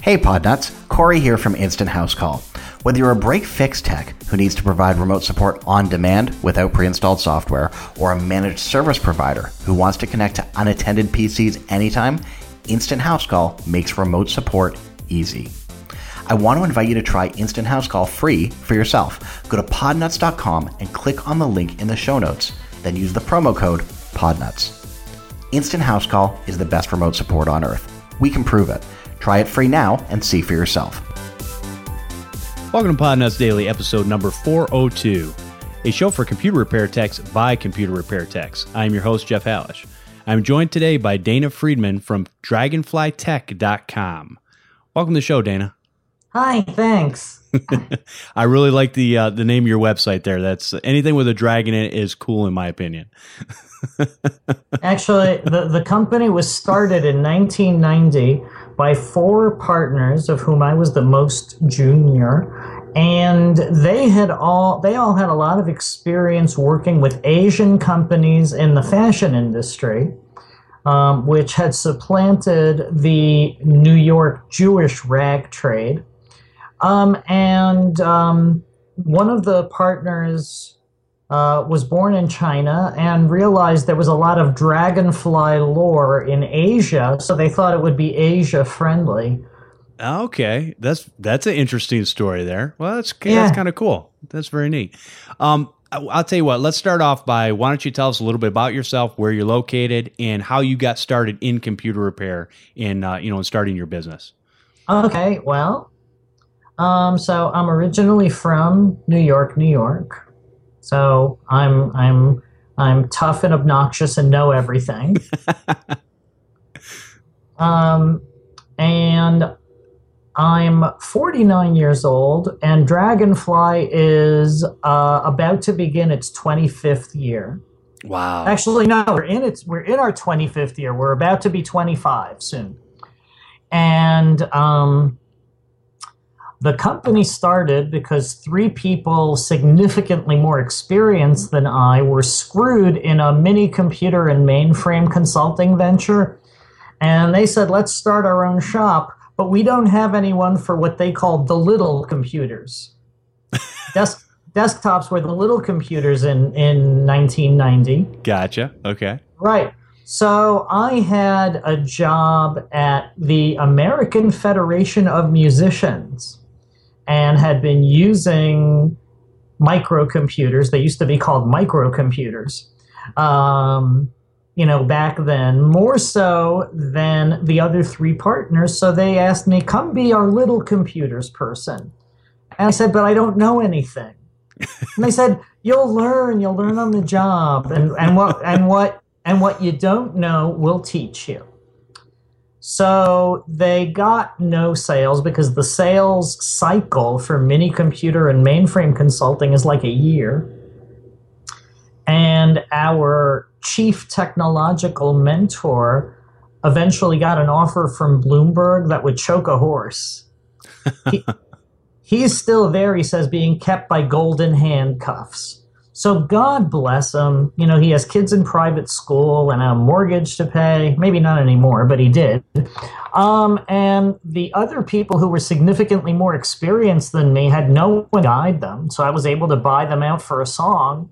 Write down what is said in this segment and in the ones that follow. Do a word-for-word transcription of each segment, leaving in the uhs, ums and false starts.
Hey Podnuts, Corey here from Instant House Call. Whether you're a break-fix tech who needs to provide remote support on demand without pre-installed software, or a managed service provider who wants to connect to unattended P Cs anytime, Instant House Call makes remote support easy. I want to invite you to try Instant House Call free for yourself. Go to podnuts dot com and click on the link in the show notes, then use the promo code PODNUTS. Instant House Call is the best remote support on earth. We can prove it. Try it free now and see for yourself. Welcome to Podnuts Daily, episode number four oh two, a show for computer repair techs by computer repair techs. I'm your host, Jeff Hallish. I'm joined today by Dana Friedman from dragonfly tech dot com. Welcome to the show, Dana. Hi, thanks. I really like the uh, the name of your website there. That's anything with a dragon in it is cool, in my opinion. Actually, the, the company was started in nineteen ninety by four partners, of whom I was the most junior, and they had all they all had a lot of experience working with Asian companies in the fashion industry, um, which had supplanted the New York Jewish rag trade. Um, and um, one of the partners uh, was born in China and realized there was a lot of dragonfly lore in Asia, so they thought it would be Asia-friendly. Okay, that's that's an interesting story there. Well, that's Yeah. that's kind of cool. That's very neat. Um, I- I'll tell you what. Let's start off by why don't you tell us a little bit about yourself, where you're located, and how you got started in computer repair, in uh, you know, in starting your business. Okay, well, um, so I'm originally from New York, New York. So I'm I'm I'm tough and obnoxious and know everything. um, and I'm forty-nine years old, and Dragonfly is uh, about to begin its twenty-fifth year. Wow. Actually, no, we're in its we're in our twenty-fifth year. We're about to be twenty-five soon, and um, the company started because three people significantly more experienced than I were screwed in a mini computer and mainframe consulting venture, and they said, "Let's start our own shop." But we don't have anyone for what they called the little computers. Desk, desktops were the little computers in, in nineteen ninety. Gotcha. Okay. Right. So I had a job at the American Federation of Musicians and had been using microcomputers. They used to be called microcomputers. Um, you know, back then, more so than the other three partners. So they asked me, come be our little computers person. And I said, but I don't know anything. And they said, you'll learn, you'll learn on the job. And, and what and what and what you don't know, we'll teach you. So they got no sales because the sales cycle for mini computer and mainframe consulting is like a year. And our chief technological mentor eventually got an offer from Bloomberg that would choke a horse. He, he's still there, he says, being kept by golden handcuffs. So God bless him. You know, he has kids in private school and a mortgage to pay. Maybe not anymore, but he did. Um, and the other people who were significantly more experienced than me had no one to guide them. So I was able to buy them out for a song.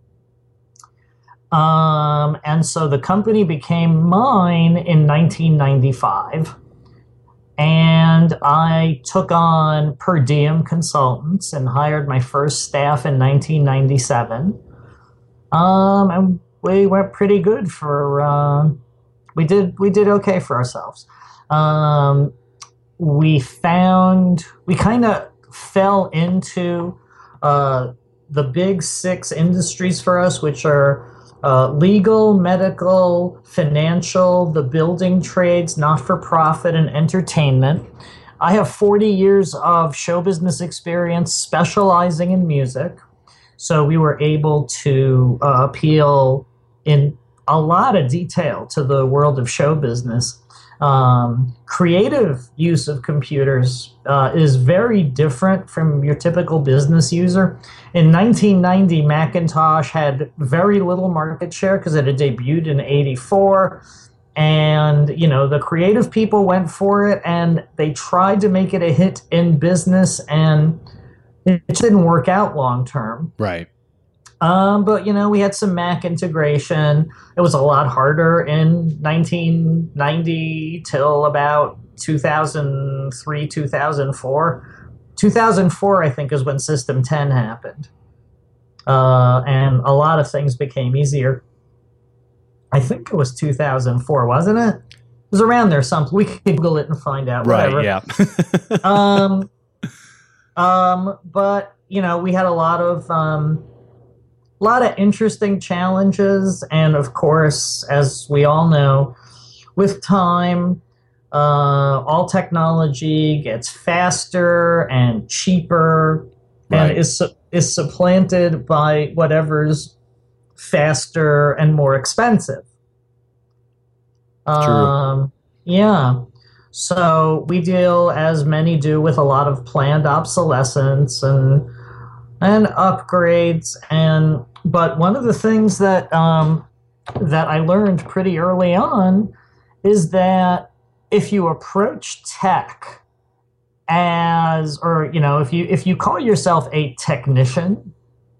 Um, and so the company became mine in nineteen ninety-five, and I took on per diem consultants and hired my first staff in nineteen ninety-seven. Um, and we went pretty good for, uh, we did, we did okay for ourselves. Um, we found, we kind of fell into, uh, the big six industries for us, which are Uh, legal, medical, financial, the building trades, not-for-profit, and entertainment. I have forty years of show business experience specializing in music, so we were able to uh, appeal in a lot of detail to the world of show business. Um, creative use of computers uh, is very different from your typical business user. In nineteen ninety, Macintosh had very little market share because it had debuted in eighty-four. And, you know, the creative people went for it, and they tried to make it a hit in business, and it didn't work out long term. Right. Um, but, you know, we had some Mac integration. It was a lot harder in nineteen ninety till about two thousand three, two thousand four. two thousand four, I think, is when System ten happened. Uh, and a lot of things became easier. I think it was two thousand four, wasn't it? It was around there. Something we could Google it and find out. Right. Whatever. Yeah. um, um, but you know, we had a lot of um, a lot of interesting challenges, and of course, as we all know, with time, uh, all technology gets faster and cheaper, Right. and is is supplanted by whatever's faster and more expensive. True. Um, yeah. So we deal, as many do, with a lot of planned obsolescence and and upgrades. And but one of the things that um, that I learned pretty early on is that if you approach tech as, or you know, if you if you call yourself a technician,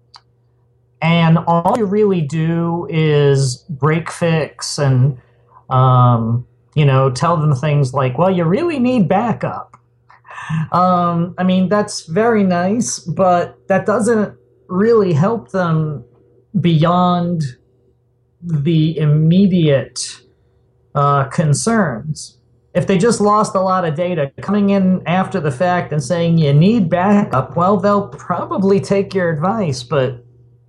and all you really do is break fix and, um, you know, tell them things like, well, you really need backup. Um, I mean, that's very nice, but that doesn't really help them beyond the immediate uh, concerns. If they just lost a lot of data, coming in after the fact and saying you need backup, well, they'll probably take your advice, but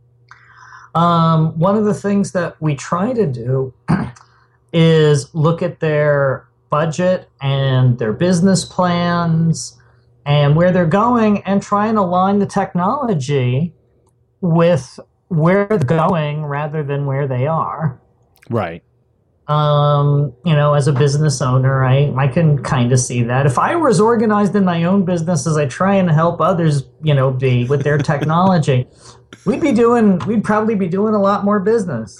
Um, one of the things that we try to do is look at their budget and their business plans and where they're going, and try and align the technology with where they're going rather than where they are. Right. Um, you know, as a business owner, I, I can kind of see that. If I were as organized in my own business as I try and help others, you know, be with their technology, we'd be doing, we'd probably be doing a lot more business.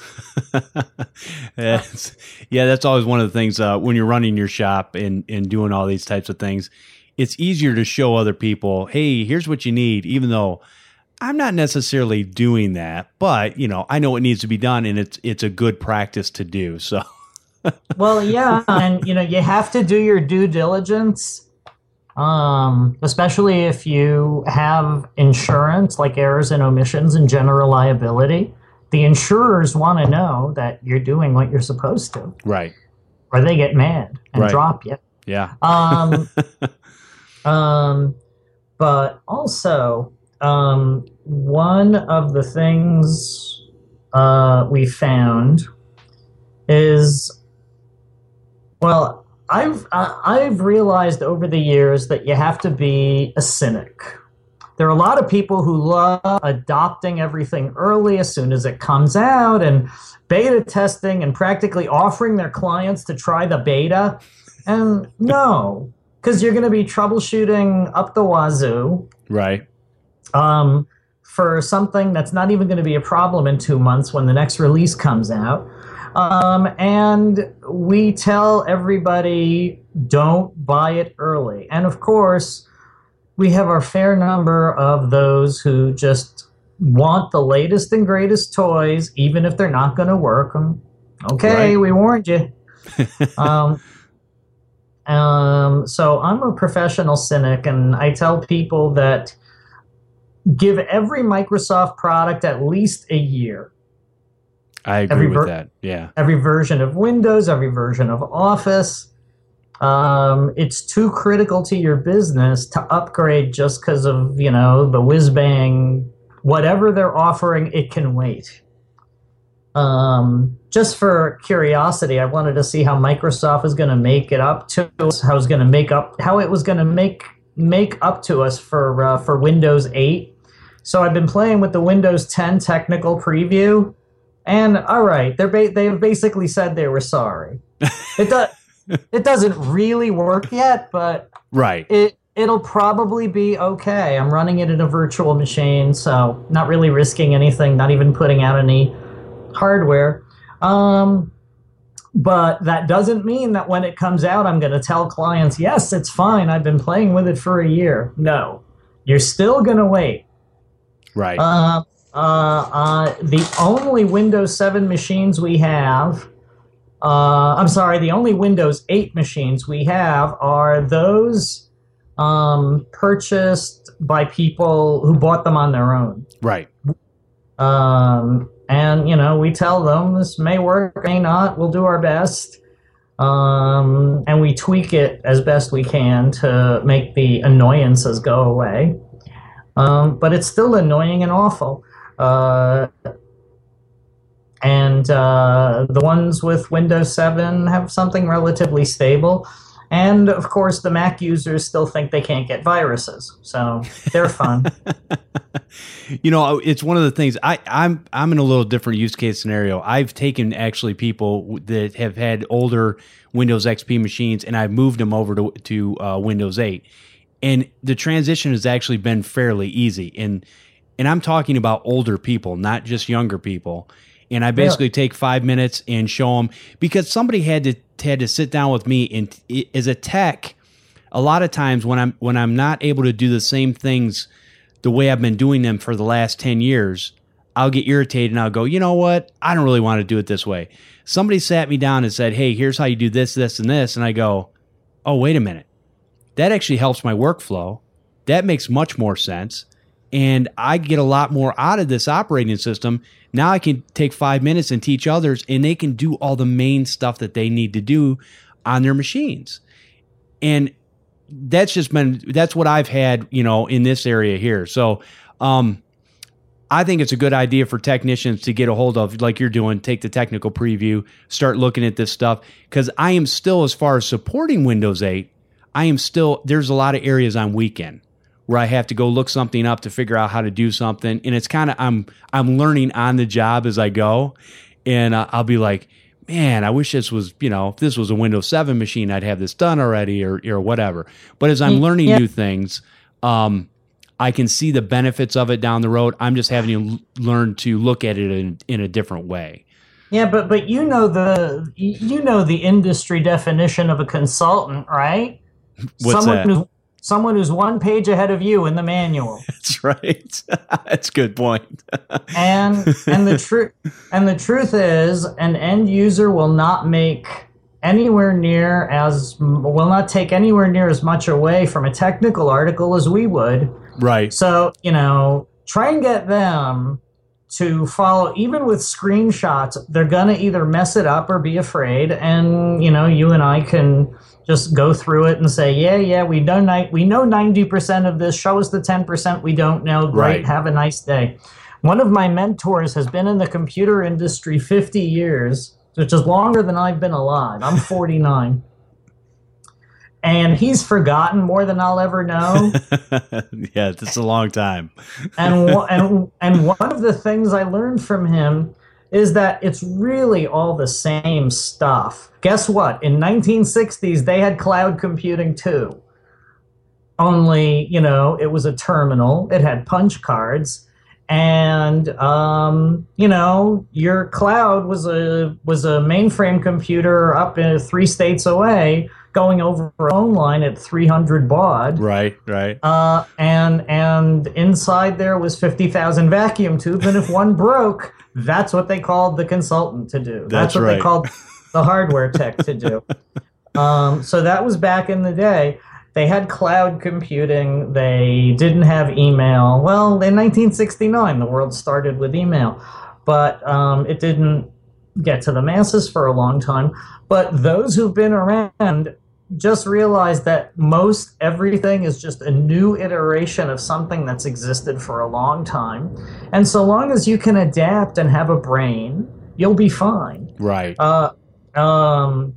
Yes. Yeah, that's always one of the things uh, when you're running your shop and, and doing all these types of things. It's easier to show other people, hey, here's what you need, even though I'm not necessarily doing that, but you know, I know what needs to be done, and it's it's a good practice to do. So, well, yeah, and you know, you have to do your due diligence, um, especially if you have insurance, like errors and omissions and general liability. The insurers want to know that you're doing what you're supposed to, right? Or they get mad and Right. drop you. Yeah. Um, um, but also. Um, one of the things uh, we found is, well, I've uh, I've realized over the years that you have to be a cynic. There are a lot of people who love adopting everything early as soon as it comes out, and beta testing and practically offering their clients to try the beta. And no, because you're going to be troubleshooting up the wazoo. Right. Um, for something that's not even going to be a problem in two months when the next release comes out. Um, and we tell everybody, don't buy it early. And of course, we have our fair number of those who just want the latest and greatest toys, even if they're not going to work. Um, okay, Right. we warned you. um, um, so I'm a professional cynic, and I tell people that give every Microsoft product at least a year. I agree Every with ver- that. Yeah. Every version of Windows, every version of Office. Um, it's too critical to your business to upgrade just because of, you know, the whiz-bang. Whatever they're offering, it can wait. Um, just for curiosity, I wanted to see how Microsoft was going to make it up to us, how it was going to make up, how it was going to make make up to us for uh, for Windows eight. So I've been playing with the Windows ten technical preview, and all right, they're ba- they've basically said they were sorry. It does it doesn't really work yet, but Right. it it'll probably be okay. I'm running it in a virtual machine, so not really risking anything, not even putting out any hardware. Um, But that doesn't mean that when it comes out, I'm going to tell clients, yes, it's fine. I've been playing with it for a year. No, you're still going to wait. Right. Uh, uh, uh, the only Windows seven machines we have, uh, I'm sorry, the only Windows eight machines we have are those um, purchased by people who bought them on their own. Right. Um, and, you know, we tell them this may work, may not. We'll do our best. Um, and we tweak it as best we can to make the annoyances go away. Um, but it's still annoying and awful. Uh, and uh, the ones with Windows seven have something relatively stable. And, of course, the Mac users still think they can't get viruses. So they're fun. You know, it's one of the things I, I'm I'm in a little different use case scenario. I've taken actually people that have had older Windows X P machines and I've moved them over to to uh, Windows eight, and the transition has actually been fairly easy. And and I'm talking about older people, not just younger people. And I basically yeah. take five minutes and show them, because somebody had to had to sit down with me, and as a tech, a lot of times when I'm when I'm not able to do the same things the way I've been doing them for the last ten years, I'll get irritated and I'll go, you know what? I don't really want to do it this way. Somebody sat me down and said, hey, here's how you do this, this, and this. And I go, oh, wait a minute. That actually helps my workflow. That makes much more sense. And I get a lot more out of this operating system. Now I can take five minutes and teach others, and they can do all the main stuff that they need to do on their machines. And that's just been, that's what I've had, you know, in this area here. So, um, I think it's a good idea for technicians to get a hold of, like you're doing, take the technical preview, start looking at this stuff. Cause I am still, as far as supporting Windows eight, I am still, there's a lot of areas I'm weak in where I have to go look something up to figure out how to do something. And it's kind of, I'm, I'm learning on the job as I go. And uh, I'll be like, man, I wish this was, you know, if this was a Windows seven machine, I'd have this done already, or or whatever. But as I'm learning yeah. new things, um, I can see the benefits of it down the road. I'm just having to l- learn to look at it in, in a different way. Yeah, but but you know the you know the industry definition of a consultant, right? What's someone that? Who's, someone who's one page ahead of you in the manual. That's right. That's a good point. and and the truth and the truth is, an end user will not make anywhere near as will not take anywhere near as much away from a technical article as we would. Right. So, you know, try and get them to follow, even with screenshots. They're gonna either mess it up or be afraid, and you know, you and I can just go through it and say, yeah, yeah, we know ni- we know ninety percent of this. Show us the ten percent we don't know. Great, right. Have a nice day. One of my mentors has been in the computer industry fifty years, which is longer than I've been alive. I'm forty-nine. And he's forgotten more than I'll ever know. Yeah, it's a long time. and, and, and one of the things I learned from him is that it's really all the same stuff. Guess what? In nineteen sixties, they had cloud computing too. Only, you know, it was a terminal. It had punch cards. And, um, you know, your cloud was a was a mainframe computer up in three states away going over a phone line at three hundred baud. Right, right. Uh, and, and inside there was fifty thousand vacuum tubes. And if one broke, that's what they called the consultant to do. That's, That's what right. they called the hardware tech to do. Um, so that was back in the day. They had cloud computing. They didn't have email. Well, in nineteen sixty-nine, the world started with email. But um, it didn't get to the masses for a long time. But those who've been around just realize that most everything is just a new iteration of something that's existed for a long time. And so long as you can adapt and have a brain, you'll be fine. Right. Uh, um,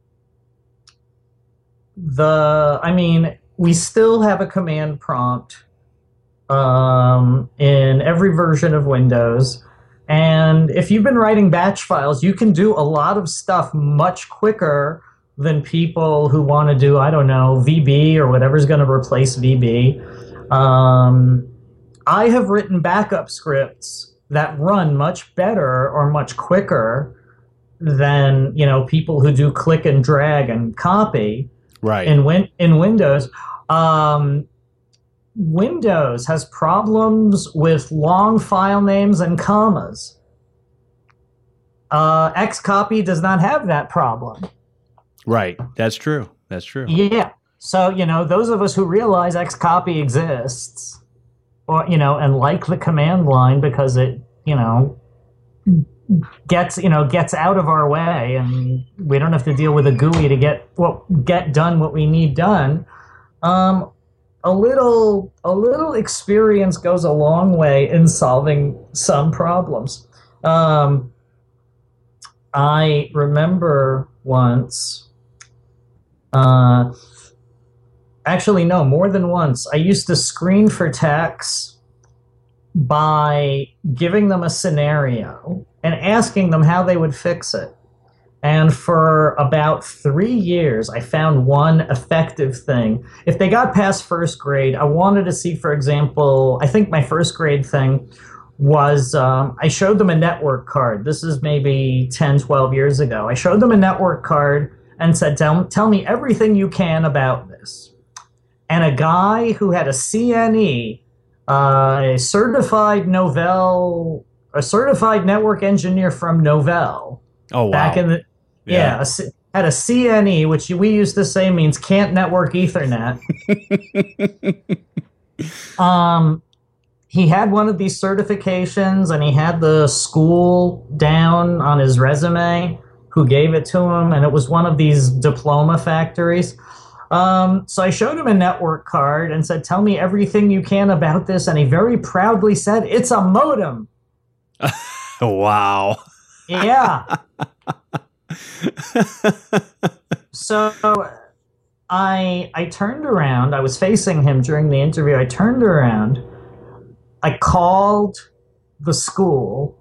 the, I mean, we still have a command prompt um, in every version of Windows. And if you've been writing batch files, you can do a lot of stuff much quicker than people who want to do, I don't know, V B or whatever's going to replace V B. Um, I have written backup scripts that run much better or much quicker than, you know, people who do click and drag and copy Right. in win in Windows. Um, Windows has problems with long file names and commas. Uh, Xcopy does not have that problem. Right. That's true. That's true. Yeah. So, you know, those of us who realize Xcopy exists, or, you know, and like the command line because it, you know, gets, you know, gets out of our way and we don't have to deal with a G U I to get what get done what we need done. Um, a little a little experience goes a long way in solving some problems. Um, I remember once, uh, actually no, more than once. I used to screen for techs by giving them a scenario and asking them how they would fix it. And for about three years, I found one effective thing. If they got past first grade, I wanted to see, for example, I think my first grade thing was um, I showed them a network card. This is maybe ten, twelve years ago. I showed them a network card and said, tell, tell me everything you can about this. And a guy who had a C N E, uh, a certified Novell, a certified network engineer from Novell. Oh, wow. Back in the, yeah, Yeah. a, had a C N E, which we used to say means can't network Ethernet. um, he had one of these certifications, and he had the school down on his resume who gave it to him, and it was one of these diploma factories. Um, so I showed him a network card and said, tell me everything you can about this, and he very proudly said, it's a modem. Wow. Yeah. So I I turned around. I was facing him during the interview. I turned around. I called the school.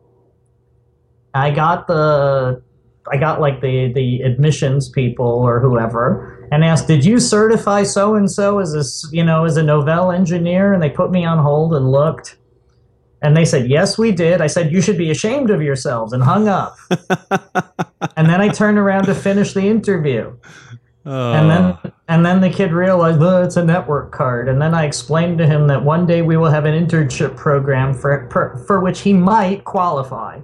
I got the I got like the the admissions people or whoever and asked, "Did you certify so and so as a, you know, as a Novell engineer?" And they put me on hold and looked. And they said, "Yes, we did." I said, "You should be ashamed of yourselves," and hung up. And then I turned around to finish the interview. Oh. And then and then the kid realized, oh, it's a network card. And then I explained to him that one day we will have an internship program for for, for which he might qualify.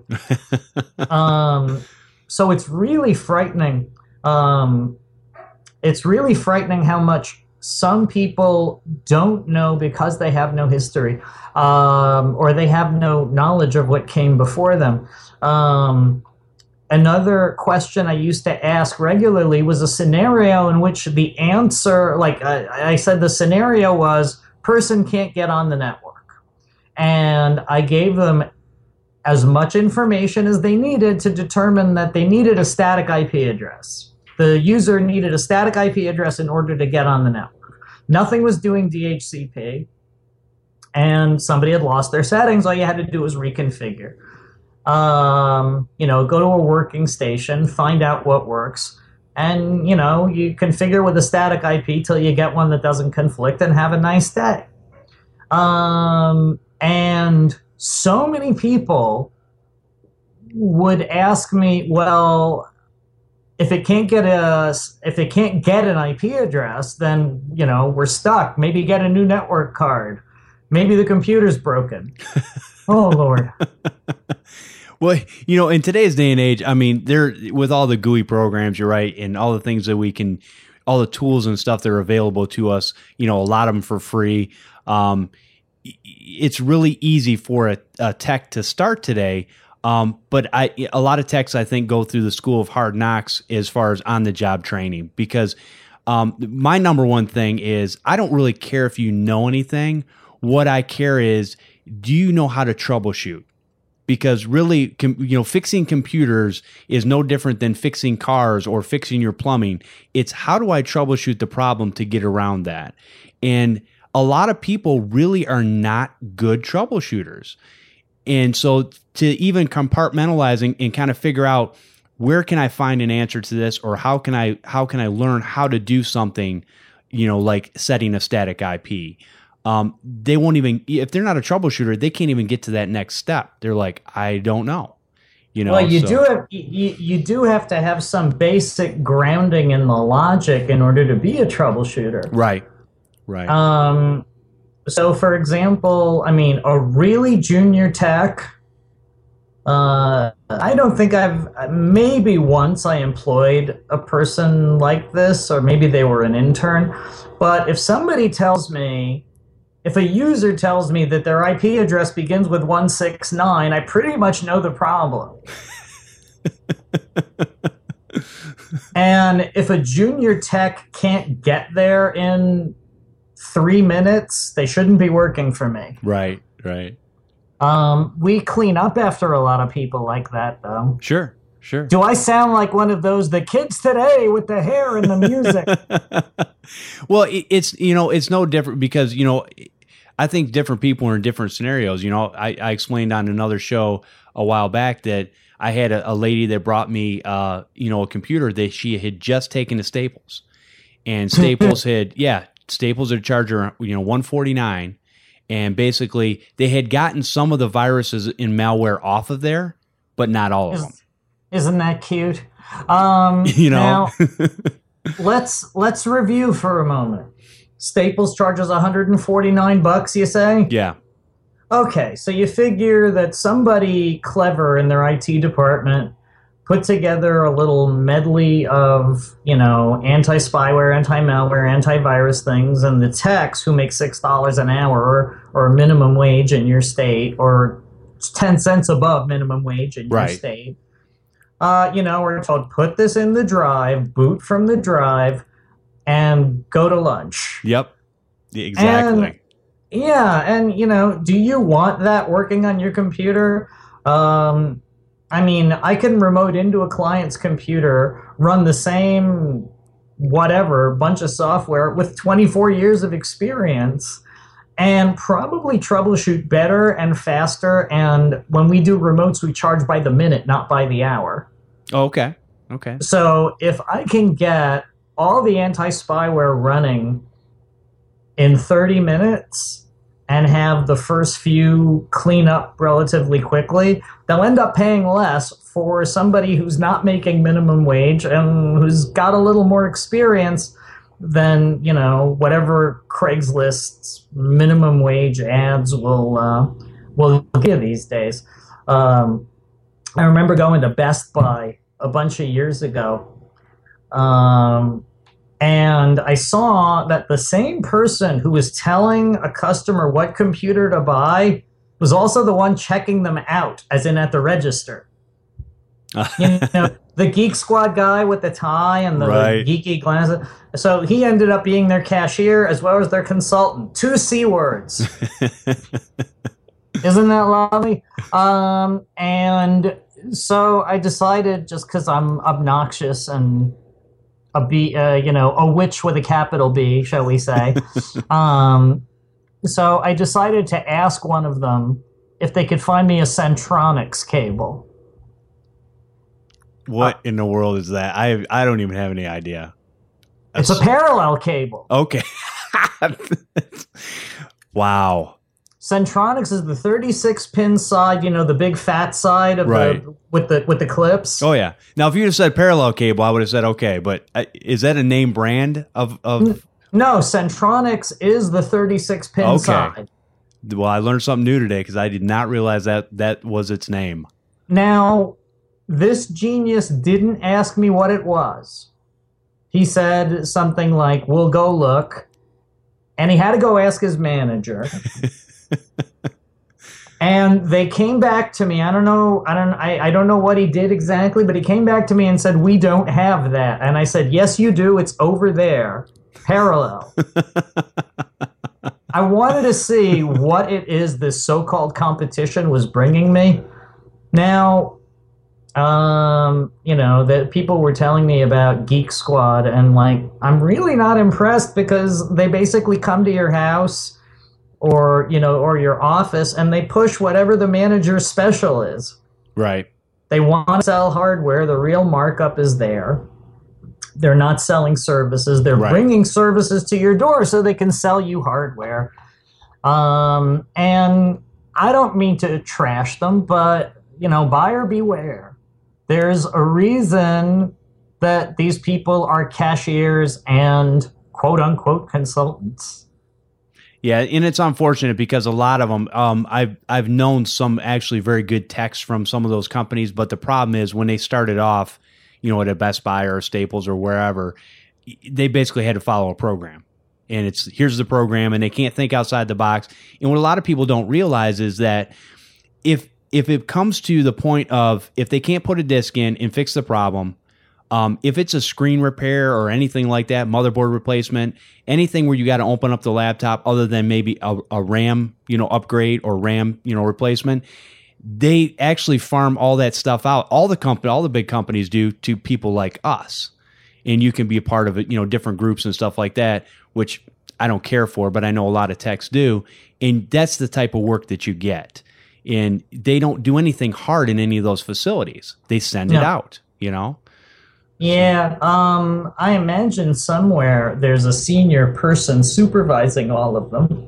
um, so it's really frightening. Um, it's really frightening how much some people don't know because they have no history, um, or they have no knowledge of what came before them. Um, another question I used to ask regularly was a scenario in which the answer, like I, I said, the scenario was person can't get on the network. And I gave them as much information as they needed to determine that they needed a static I P address. The user needed a static I P address in order to get on the network. Nothing was doing D H C P, and somebody had lost their settings. All you had to do was reconfigure. Um, you know, go to a working station, find out what works, and, you know, you configure with a static I P till you get one that doesn't conflict and have a nice day. Um, and so many people would ask me, well, if it can't get a, if it can't get an I P address, then, you know, we're stuck. Maybe get a new network card. Maybe the computer's broken. Oh, Lord. Well, you know, in today's day and age, I mean, there with all the G U I programs, you're right, and all the things that we can, all the tools and stuff that are available to us, you know, a lot of them for free. Um, it's really easy for a, a tech to start today. Um, but I, a lot of techs, I think, go through the school of hard knocks as far as on the job training, because um, my number one thing is I don't really care if you know anything. What I care is, do you know how to troubleshoot? Because really, com, you know, fixing computers is no different than fixing cars or fixing your plumbing. It's how do I troubleshoot the problem to get around that? And a lot of people really are not good troubleshooters. And so to even compartmentalizing and kind of figure out where can I find an answer to this, or how can I how can I learn how to do something, you know, like setting a static I P. Um, they won't even, if they're not a troubleshooter, they can't even get to that next step. They're like, I don't know. You know, well, you so- do have you, you do have to have some basic grounding in the logic in order to be a troubleshooter. Right. Right. Um, so, for example, I mean, a really junior tech. Uh, I don't think I've. Maybe once I employed a person like this, or maybe they were an intern. But if somebody tells me, if a user tells me that their I P address begins with one sixty-nine, I pretty much know the problem. And if a junior tech can't get there in three minutes, they shouldn't be working for me. Right, right. Um, we clean up after a lot of people like that, though. Sure, sure. Do I sound like one of those, the kids today with the hair and the music? Well, it, it's, you know, it's no different because, you know, I think different people are in different scenarios. You know, I, I explained on another show a while back that I had a, a lady that brought me, uh, you know, a computer that she had just taken to Staples. And Staples had, yeah, Staples had charged her, you know, one forty-nine. And basically, they had gotten some of the viruses and malware off of there, but not all of them. Isn't that cute? Um, You know? Now, let's let's review for a moment. Staples charges one hundred forty-nine bucks, you say? Yeah. Okay, so you figure that somebody clever in their I T department put together a little medley of, you know, anti-spyware, anti-malware, antivirus things, and the techs who make six dollars an hour or, or minimum wage in your state, or ten cents above minimum wage in your Right. state, uh, you know, we're told, put this in the drive, boot from the drive, and go to lunch. Yep. Yeah, exactly. And, yeah, and, you know, do you want that working on your computer? Um, I mean, I can remote into a client's computer, run the same whatever, bunch of software with twenty-four years of experience, and probably troubleshoot better and faster. And when we do remotes, we charge by the minute, not by the hour. Oh, okay. Okay. So if I can get all the anti-spyware running in thirty minutes and have the first few clean up relatively quickly, they'll end up paying less for somebody who's not making minimum wage and who's got a little more experience than, you know, whatever Craigslist's minimum wage ads will uh, will give these days. Um, I remember going to Best Buy a bunch of years ago, um, and I saw that the same person who was telling a customer what computer to buy was also the one checking them out, as in at the register. You know, the Geek Squad guy with the tie and the Right. geeky glasses. So he ended up being their cashier as well as their consultant. Two C words. Isn't that lovely? Um, and so I decided, just because I'm obnoxious and a B, uh, you know, a witch with a capital B, shall we say? um, so I decided to ask one of them if they could find me a Centronics cable. What in the world is that? I I don't even have any idea. It's a parallel cable. Okay. Wow. Centronics is the thirty-six pin side, you know, the big fat side of Right. the with the with the clips. Oh yeah. Now, if you just said parallel cable, I would have said okay. But uh, is that a name brand of of? No, Centronics is the thirty-six pin Okay. side. Well, I learned something new today because I did not realize that that was its name. Now, this genius didn't ask me what it was. He said something like, "We'll go look," and he had to go ask his manager. And they came back to me. I don't know. I don't. I, I don't know what he did exactly, but he came back to me and said, "We don't have that." And I said, "Yes, you do. It's over there, parallel." I wanted to see what it is this so-called competition was bringing me. Now, um, you know, that people were telling me about Geek Squad, and like, I'm really not impressed because they basically come to your house or, you know, or your office, and they push whatever the manager's special is. Right. They want to sell hardware. The real markup is there. They're not selling services. They're Right. bringing services to your door so they can sell you hardware. Um, and I don't mean to trash them, but, you know, buyer beware. There's a reason that these people are cashiers and quote unquote consultants. Yeah, and it's unfortunate because a lot of them, um, I've I've known some actually very good techs from some of those companies, but the problem is when they started off, you know, at a Best Buy or a Staples or wherever, they basically had to follow a program. And it's here's the program, and they can't think outside the box. And what a lot of people don't realize is that if if it comes to the point of if they can't put a disk in and fix the problem, um, if it's a screen repair or anything like that, motherboard replacement, anything where you got to open up the laptop other than maybe a, a RAM, you know, upgrade or RAM, you know, replacement, they actually farm all that stuff out. All the company, all the big companies do to people like us. And you can be a part of it, you know, different groups and stuff like that, which I don't care for, but I know a lot of techs do. And that's the type of work that you get. And they don't do anything hard in any of those facilities. They send No. it out, you know? Yeah, um, I imagine somewhere there's a senior person supervising all of them.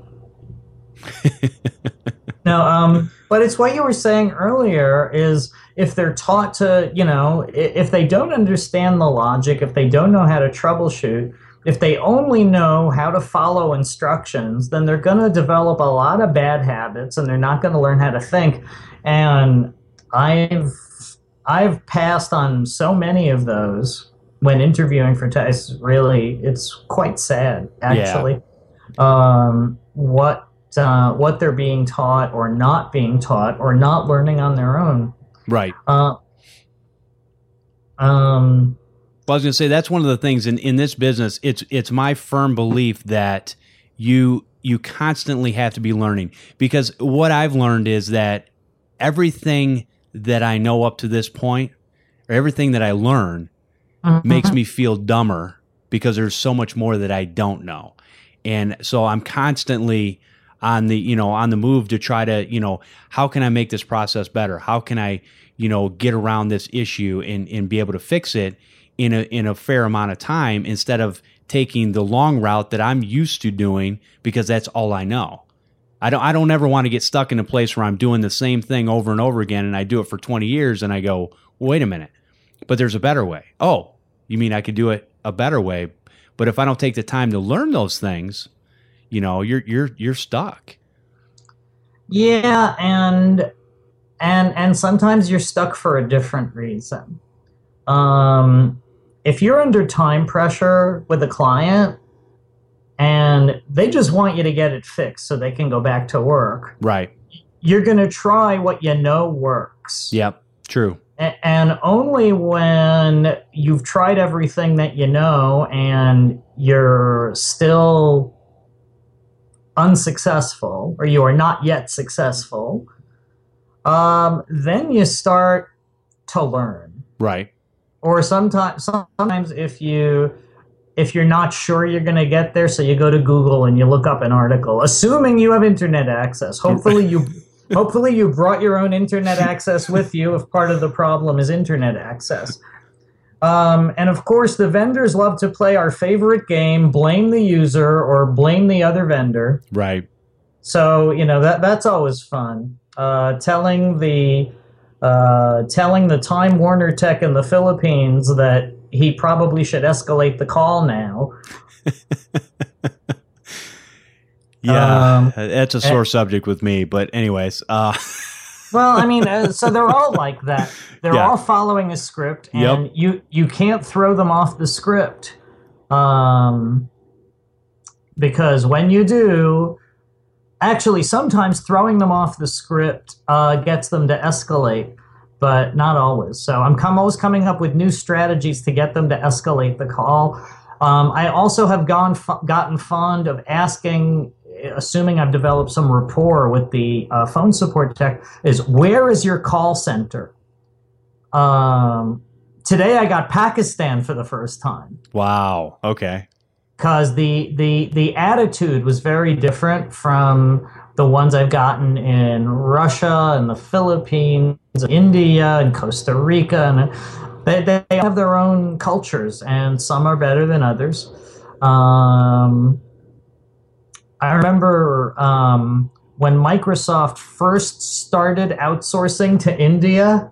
No, um, but it's what you were saying earlier is if they're taught to, you know, i- if they don't understand the logic, if they don't know how to troubleshoot, if they only know how to follow instructions, then they're going to develop a lot of bad habits and they're not going to learn how to think. And I've I've passed on so many of those when interviewing for tests. Really, it's quite sad, actually. Um, what uh, what they're being taught or not being taught or not learning on their own. Right. Uh, um, Well, I was going to say that's one of the things in, in this business. It's it's my firm belief that you you constantly have to be learning, because what I've learned is that everything that I know up to this point, or everything that I learn, mhm. makes me feel dumber because there's so much more that I don't know, and so I'm constantly on the you know on the move to try to you know how can I make this process better? How can I you know get around this issue and and be able to fix it in a in a fair amount of time, instead of taking the long route that I'm used to doing because that's all I know. I don't I don't ever want to get stuck in a place where I'm doing the same thing over and over again and I do it for twenty years and I go, wait a minute, but there's a better way. Oh, you mean I could do it a better way? But if I don't take the time to learn those things, you know, you're you're you're stuck. Yeah, and and and sometimes you're stuck for a different reason. Um, if you're under time pressure with a client and they just want you to get it fixed so they can go back to work, Right. you're going to try what you know works. Yep. True. A- And only when you've tried everything that you know and you're still unsuccessful, or you are not yet successful, um, then you start to learn. Right. Or sometimes, sometimes if you if you're not sure you're going to get there, so you go to Google and you look up an article, assuming you have internet access. Hopefully you hopefully you brought your own internet access with you if part of the problem is internet access. Um, and of course, the vendors love to play our favorite game, blame the user or blame the other vendor. Right. So, you know, that that's always fun. Uh, telling the uh, telling the Time Warner tech in the Philippines that he probably should escalate the call now. Yeah, Um, that's a sore subject with me. But anyways, uh, Well, I mean, uh, so they're all like that. They're Yeah. all following a script, and Yep. you you can't throw them off the script, um, because when you do, actually, sometimes throwing them off the script uh, gets them to escalate, but not always. So I'm com- always coming up with new strategies to get them to escalate the call. Um, I also have gone f- gotten fond of asking, assuming I've developed some rapport with the uh, phone support tech, is where is your call center? Um, today I got Pakistan for the first time. wow. Okay. Because the, the the attitude was very different from the ones I've gotten in Russia and the Philippines, India and Costa Rica, and they they have their own cultures, and some are better than others. Um, I remember um, when Microsoft first started outsourcing to India,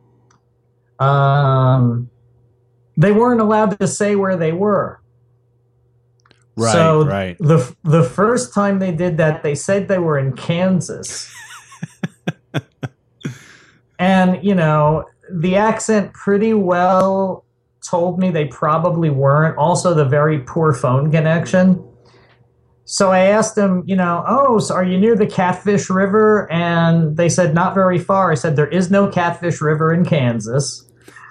um, they weren't allowed to say where they were. Right, so right. The, the first time they did that, they said they were in Kansas. And, you know, the accent pretty well told me they probably weren't. Also, the very poor phone connection. So I asked them, you know, oh, so are you near the Catfish River? And they said, not very far. I said, there is no Catfish River in Kansas.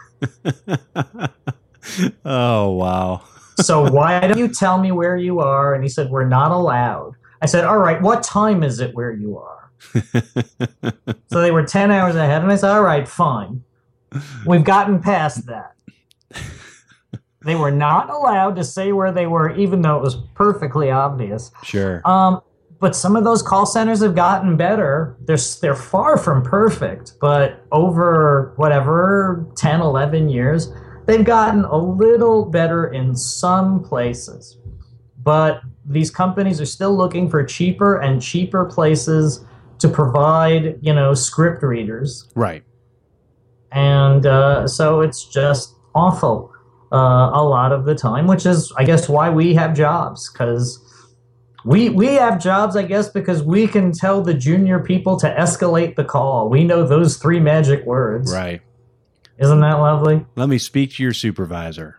Oh, wow. So why don't you tell me where you are? And he said, we're not allowed. I said, all right, what time is it where you are? So they were ten hours ahead. And I said, all right, fine. We've gotten past that. They were not allowed to say where they were, even though it was perfectly obvious. Sure. Um, but some of those call centers have gotten better. They're, they're far from perfect, but over whatever, ten, eleven years, they've gotten a little better in some places. But these companies are still looking for cheaper and cheaper places to provide, you know, script readers. Right. And uh, so it's just awful uh, a lot of the time, which is, I guess, why we have jobs. Because we, we have jobs, I guess, because we can tell the junior people to escalate the call. We know those three magic words. Right. Isn't that lovely? Let me speak to your supervisor.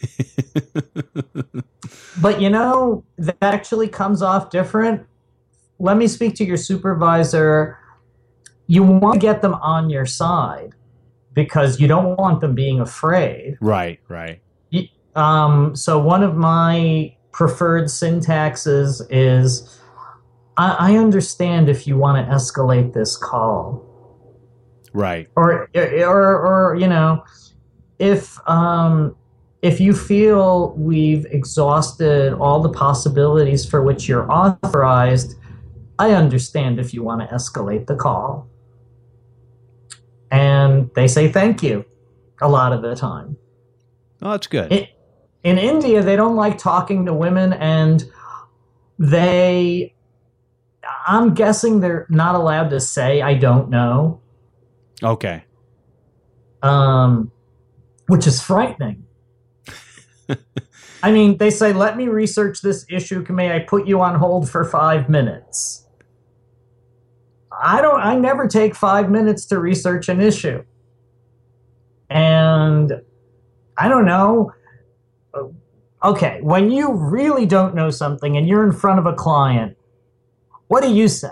But, you know, that actually comes off different. Let me speak to your supervisor. You want to get them on your side because you don't want them being afraid. Right, right. Um, so one of my preferred syntaxes is, I, I understand if you want to escalate this call. Right. Or, or, or you know, if um, if you feel we've exhausted all the possibilities for which you're authorized, I understand if you want to escalate the call. And they say thank you a lot of the time. Oh, that's good. It, in India, they don't like talking to women, and they, I'm guessing they're not allowed to say, I don't know. Okay. Um, which is frightening. I mean, they say, let me research this issue. May I put you on hold for five minutes? I don't, I never take five minutes to research an issue. And I don't know. Okay, when you really don't know something and you're in front of a client, what do you say?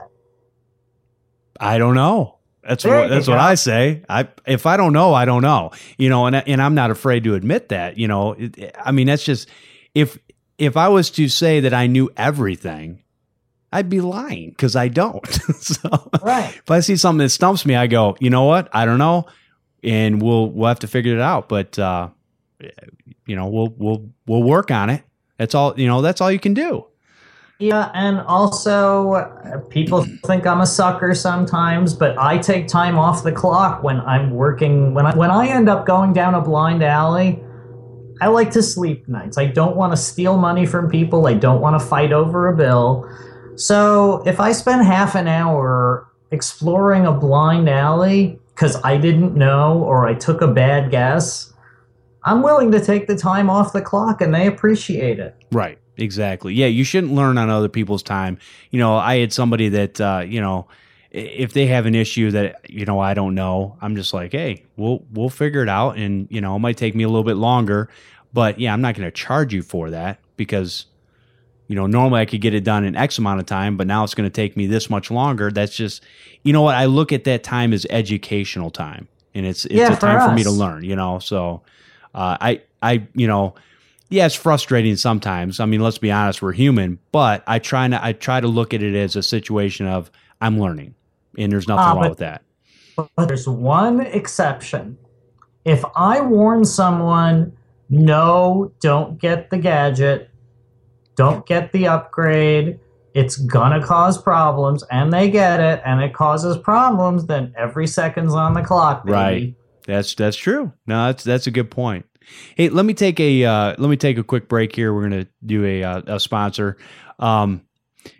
I don't know. That's There what that's you what go. I say. I if I don't know, I don't know. You know, and and I'm not afraid to admit that. You know, it, I mean, that's just if if I was to say that I knew everything, I'd be lying because I don't. So Right. if I see something that stumps me, I go, you know what? I don't know, and we'll we'll have to figure it out. But uh, you know, we'll we'll we'll work on it. That's all. You know, that's all you can do. Yeah, and also uh, people think I'm a sucker sometimes, but I take time off the clock when I'm working. When I, when I end up going down a blind alley, I like to sleep nights. I don't want to steal money from people. I don't want to fight over a bill. So if I spend half an hour exploring a blind alley because I didn't know or I took a bad guess, I'm willing to take the time off the clock, and they appreciate it. Right. Exactly. Yeah, you shouldn't learn on other people's time. You know, I had somebody that, uh, you know, if they have an issue that, you know, I don't know, I'm just like, hey, we'll we'll figure it out. And, you know, it might take me a little bit longer. But, yeah, I'm not going to charge you for that because, you know, normally I could get it done in X amount of time, but now it's going to take me this much longer. That's just, you know what, I look at that time as educational time. And it's it's Yeah, a time for for me us. to learn, you know. So uh, I, I, you know, yeah, it's frustrating sometimes. I mean, let's be honest, we're human, but I try to I try to look at it as a situation of I'm learning, and there's nothing Ah, wrong but- with that. But there's one exception. If I warn someone, no, don't get the gadget, don't get the upgrade, it's gonna cause problems, and they get it, and it causes problems, then every second's on the clock, baby. Right. That's that's true. No, that's that's a good point. Hey, let me take a uh, let me take a quick break here. We're going to do a, uh, a sponsor. Um,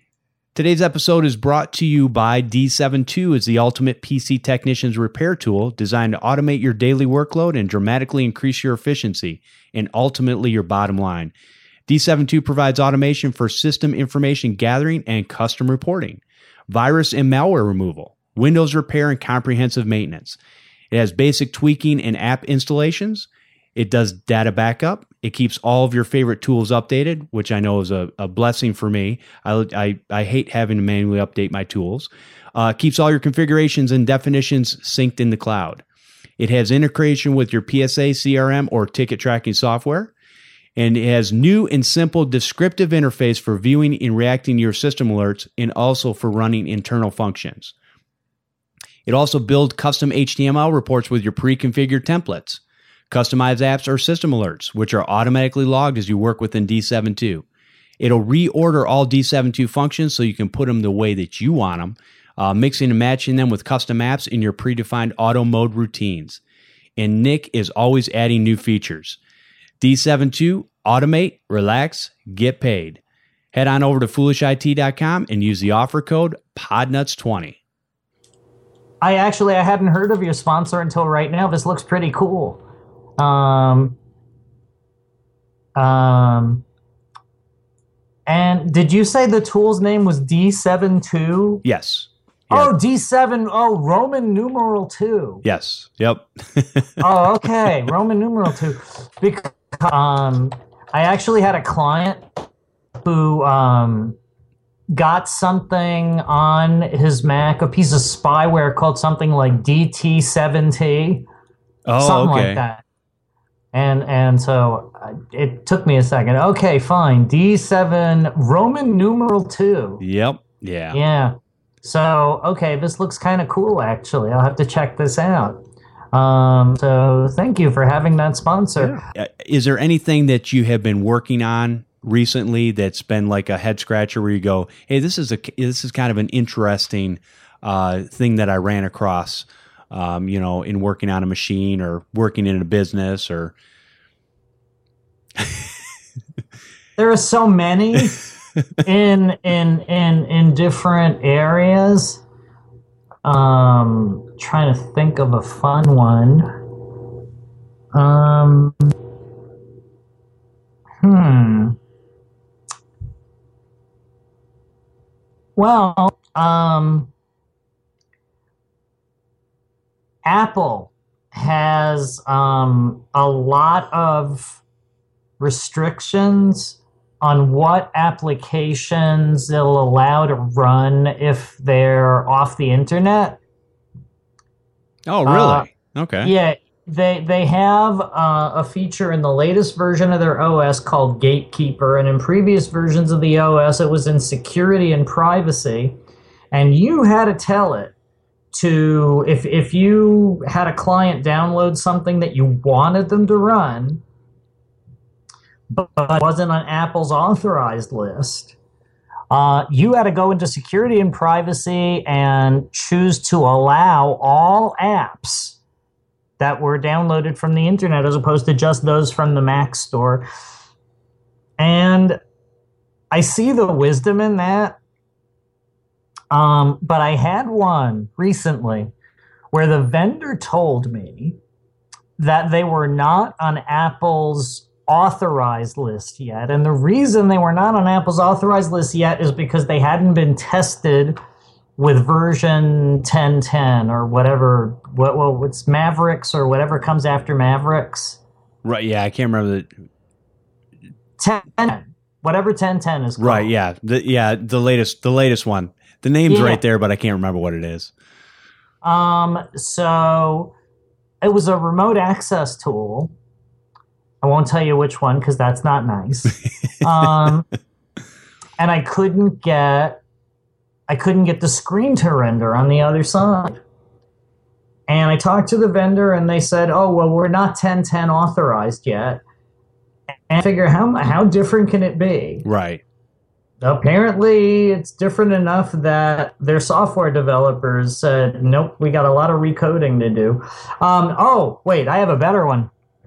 Today's episode is brought to you by D seventy-two, is the ultimate P C technician's repair tool designed to automate your daily workload and dramatically increase your efficiency and ultimately your bottom line. D seventy-two provides automation for system information gathering and custom reporting, virus and malware removal, Windows repair, and comprehensive maintenance. It has basic tweaking and app installations. It does data backup. It keeps all of your favorite tools updated, which I know is a, a blessing for me. I, I, I hate having to manually update my tools. Uh, keeps all your configurations and definitions synced in the cloud. It has integration with your P S A, C R M, or ticket tracking software. And it has new and simple descriptive interface for viewing and reacting to your system alerts, and also for running internal functions. It also builds custom H T M L reports with your pre-configured templates, customized apps or system alerts, which are automatically logged as you work within D seventy-two. It'll reorder all D seventy-two functions so you can put them the way that you want them, uh, mixing and matching them with custom apps in your predefined auto mode routines. And Nick is always adding new features. D seventy-two, automate, relax, get paid. Head on over to foolish I T dot com and use the offer code P O D nuts twenty. I actually, I hadn't heard of your sponsor until right now. This looks pretty cool. Um, um, and did you say the tool's name was D seventy-two? Yes. Oh, Yeah. D seven, oh, Roman numeral two. Yes. Yep. Oh, okay, Roman numeral two. Because um, I actually had a client who um, got something on his Mac, a piece of spyware called something like D T seven T, Oh, something okay. like that. And and so uh, it took me a second. Okay, fine. D seven, Roman numeral two. Yep. Yeah. Yeah. So, okay, this looks kind of cool, actually. I'll have to check this out. Um, so thank you for having that sponsor. Uh, Is there anything that you have been working on recently that's been like a head scratcher where you go, hey, this is a this is kind of an interesting uh, thing that I ran across, um, you know, in working on a machine or working in a business or. There are so many in in in in different areas. Um, trying to think of a fun one. Um, hmm. Well, um, Apple has um, a lot of restrictions on what applications they'll allow to run if they're off the internet. Oh, really? Uh, okay. Yeah, they they have uh, a feature in the latest version of their O S called Gatekeeper, and in previous versions of the O S, it was in security and privacy, and you had to tell it to, if if you had a client download something that you wanted them to run, but wasn't on Apple's authorized list, uh, you had to go into security and privacy and choose to allow all apps that were downloaded from the internet as opposed to just those from the Mac store. And I see the wisdom in that. Um, but I had one recently where the vendor told me that they were not on Apple's authorized list yet. And the reason they were not on Apple's authorized list yet is because they hadn't been tested with version ten ten or whatever, what, what what's Mavericks or whatever comes after Mavericks. Right. Yeah. I can't remember the. ten, whatever ten ten is called. Right. Yeah. The, yeah. The latest, the latest one. The name's Yeah. right there, but I can't remember what it is. Um, so it was a remote access tool. I won't tell you which one because that's not nice. um, and I couldn't get, I couldn't get the screen to render on the other side. And I talked to the vendor, and they said, "Oh, well, we're not ten ten authorized yet." And I figure, how how different can it be? Right. Apparently, it's different enough that their software developers said, "Nope, we got a lot of recoding to do." Um, oh, wait, I have a better one.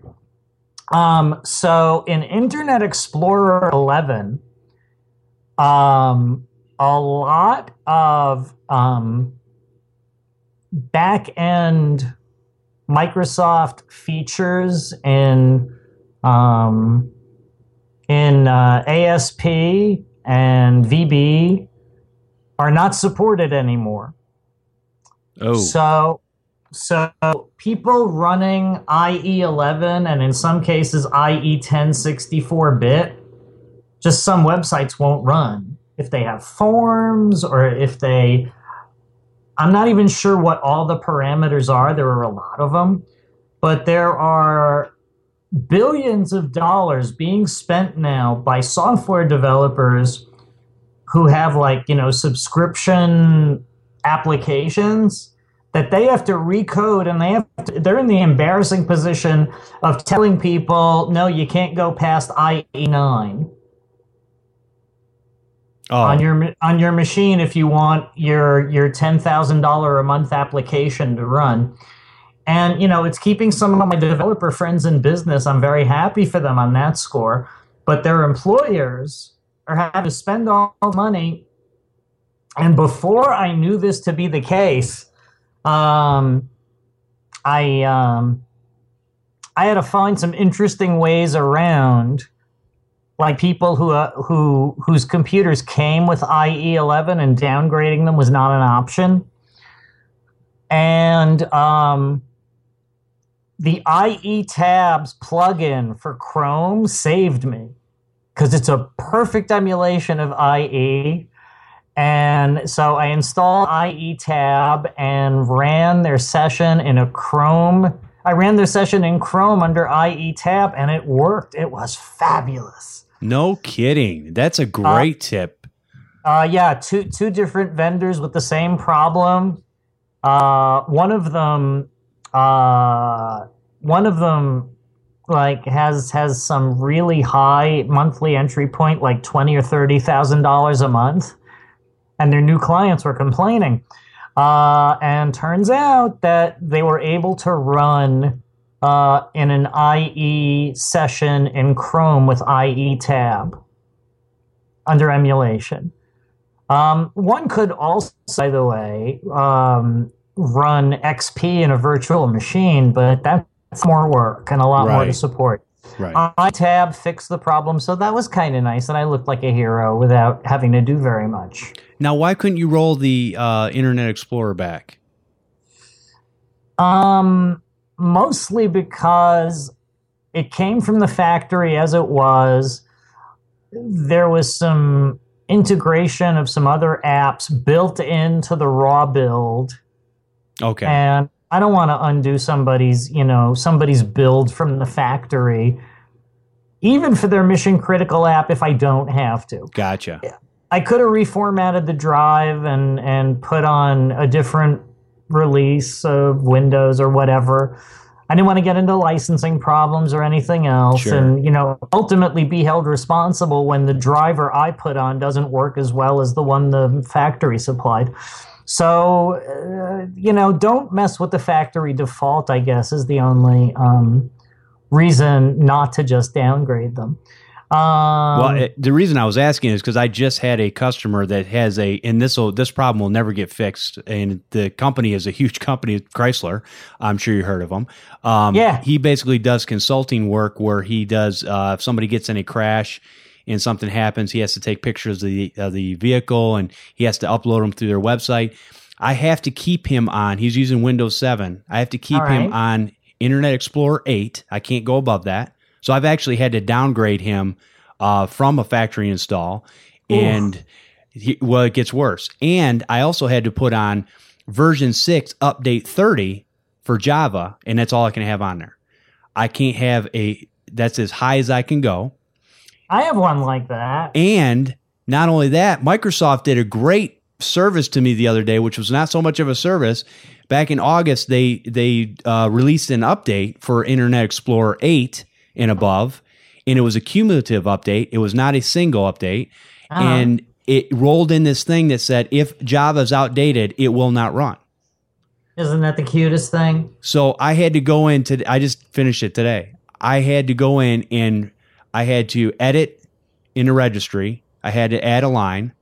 Um, so in Internet Explorer eleven, um, a lot of um, back end Microsoft features in um, in uh, A S P and V B are not supported anymore. Oh, So, so people running I E eleven and in some cases I E ten sixty-four bit, just some websites won't run if they have forms or if they. I'm not even sure what all the parameters are. There are a lot of them, but there are billions of dollars being spent now by software developers who have like, you know, subscription applications that they have to recode, and they have to, they're in the embarrassing position of telling people, no, you can't go past I E nine oh. on your on your machine if you want your your ten thousand dollars a month application to run. And, you know, it's keeping some of my developer friends in business. I'm very happy for them on that score. But their employers are having to spend all the money. And before I knew this to be the case, um, I um, I had to find some interesting ways around, like people who uh, who whose computers came with I E eleven and downgrading them was not an option. And um, the I E Tabs plugin for Chrome saved me because it's a perfect emulation of I E. And so I installed I E Tab and ran their session in a Chrome. I ran their session in Chrome under I E Tab, and it worked. It was fabulous. No kidding. That's a great uh, tip. Uh, yeah, two two different vendors with the same problem. Uh, one of them, uh, one of them, like has has some really high monthly entry point, like twenty or thirty thousand dollars a month, and their new clients were complaining. Uh, and turns out that they were able to run uh, in an I E session in Chrome with I E Tab under emulation. Um, one could also, by the way, um, run X P in a virtual machine, but that's more work and a lot right. more to support. Right. I E Tab fixed the problem, so that was kind of nice, and I looked like a hero without having to do very much. Now, why couldn't you roll the uh, Internet Explorer back? Um, mostly because it came from the factory as it was. There was some integration of some other apps built into the raw build. Okay. And I don't want to undo somebody's, you know, somebody's build from the factory, even for their mission critical app if I don't have to. Gotcha. I could have reformatted the drive and, and put on a different release of Windows or whatever. I didn't want to get into licensing problems or anything else. Sure. And, you know, ultimately be held responsible when the driver I put on doesn't work as well as the one the factory supplied. So, uh, you know, don't mess with the factory default, I guess, is the only um, reason not to just downgrade them. Um, well, it, the reason I was asking is because I just had a customer that has a, and this will, this problem will never get fixed. And the company is a huge company, Chrysler. I'm sure you heard of them. Um, yeah. He basically does consulting work where he does, uh, if somebody gets in a crash and something happens, he has to take pictures of the, of the vehicle and he has to upload them through their website. I have to keep him on, he's using Windows seven. I have to keep right. him on Internet Explorer eight. I can't go above that. So I've actually had to downgrade him uh, from a factory install, and he, well, it gets worse. And I also had to put on version six update thirty for Java, and that's all I can have on there. I can't have a, that's as high as I can go. I have one like that. And not only that, Microsoft did a great service to me the other day, which was not so much of a service. Back in August, they, they uh, released an update for Internet Explorer eight and above, and it was a cumulative update. It was not a single update, uh-huh. and it rolled in this thing that said if Java is outdated, it will not run. Isn't that the cutest thing? So I had to go into, I just finished it today. I had to go in and I had to edit in the registry. I had to add a line.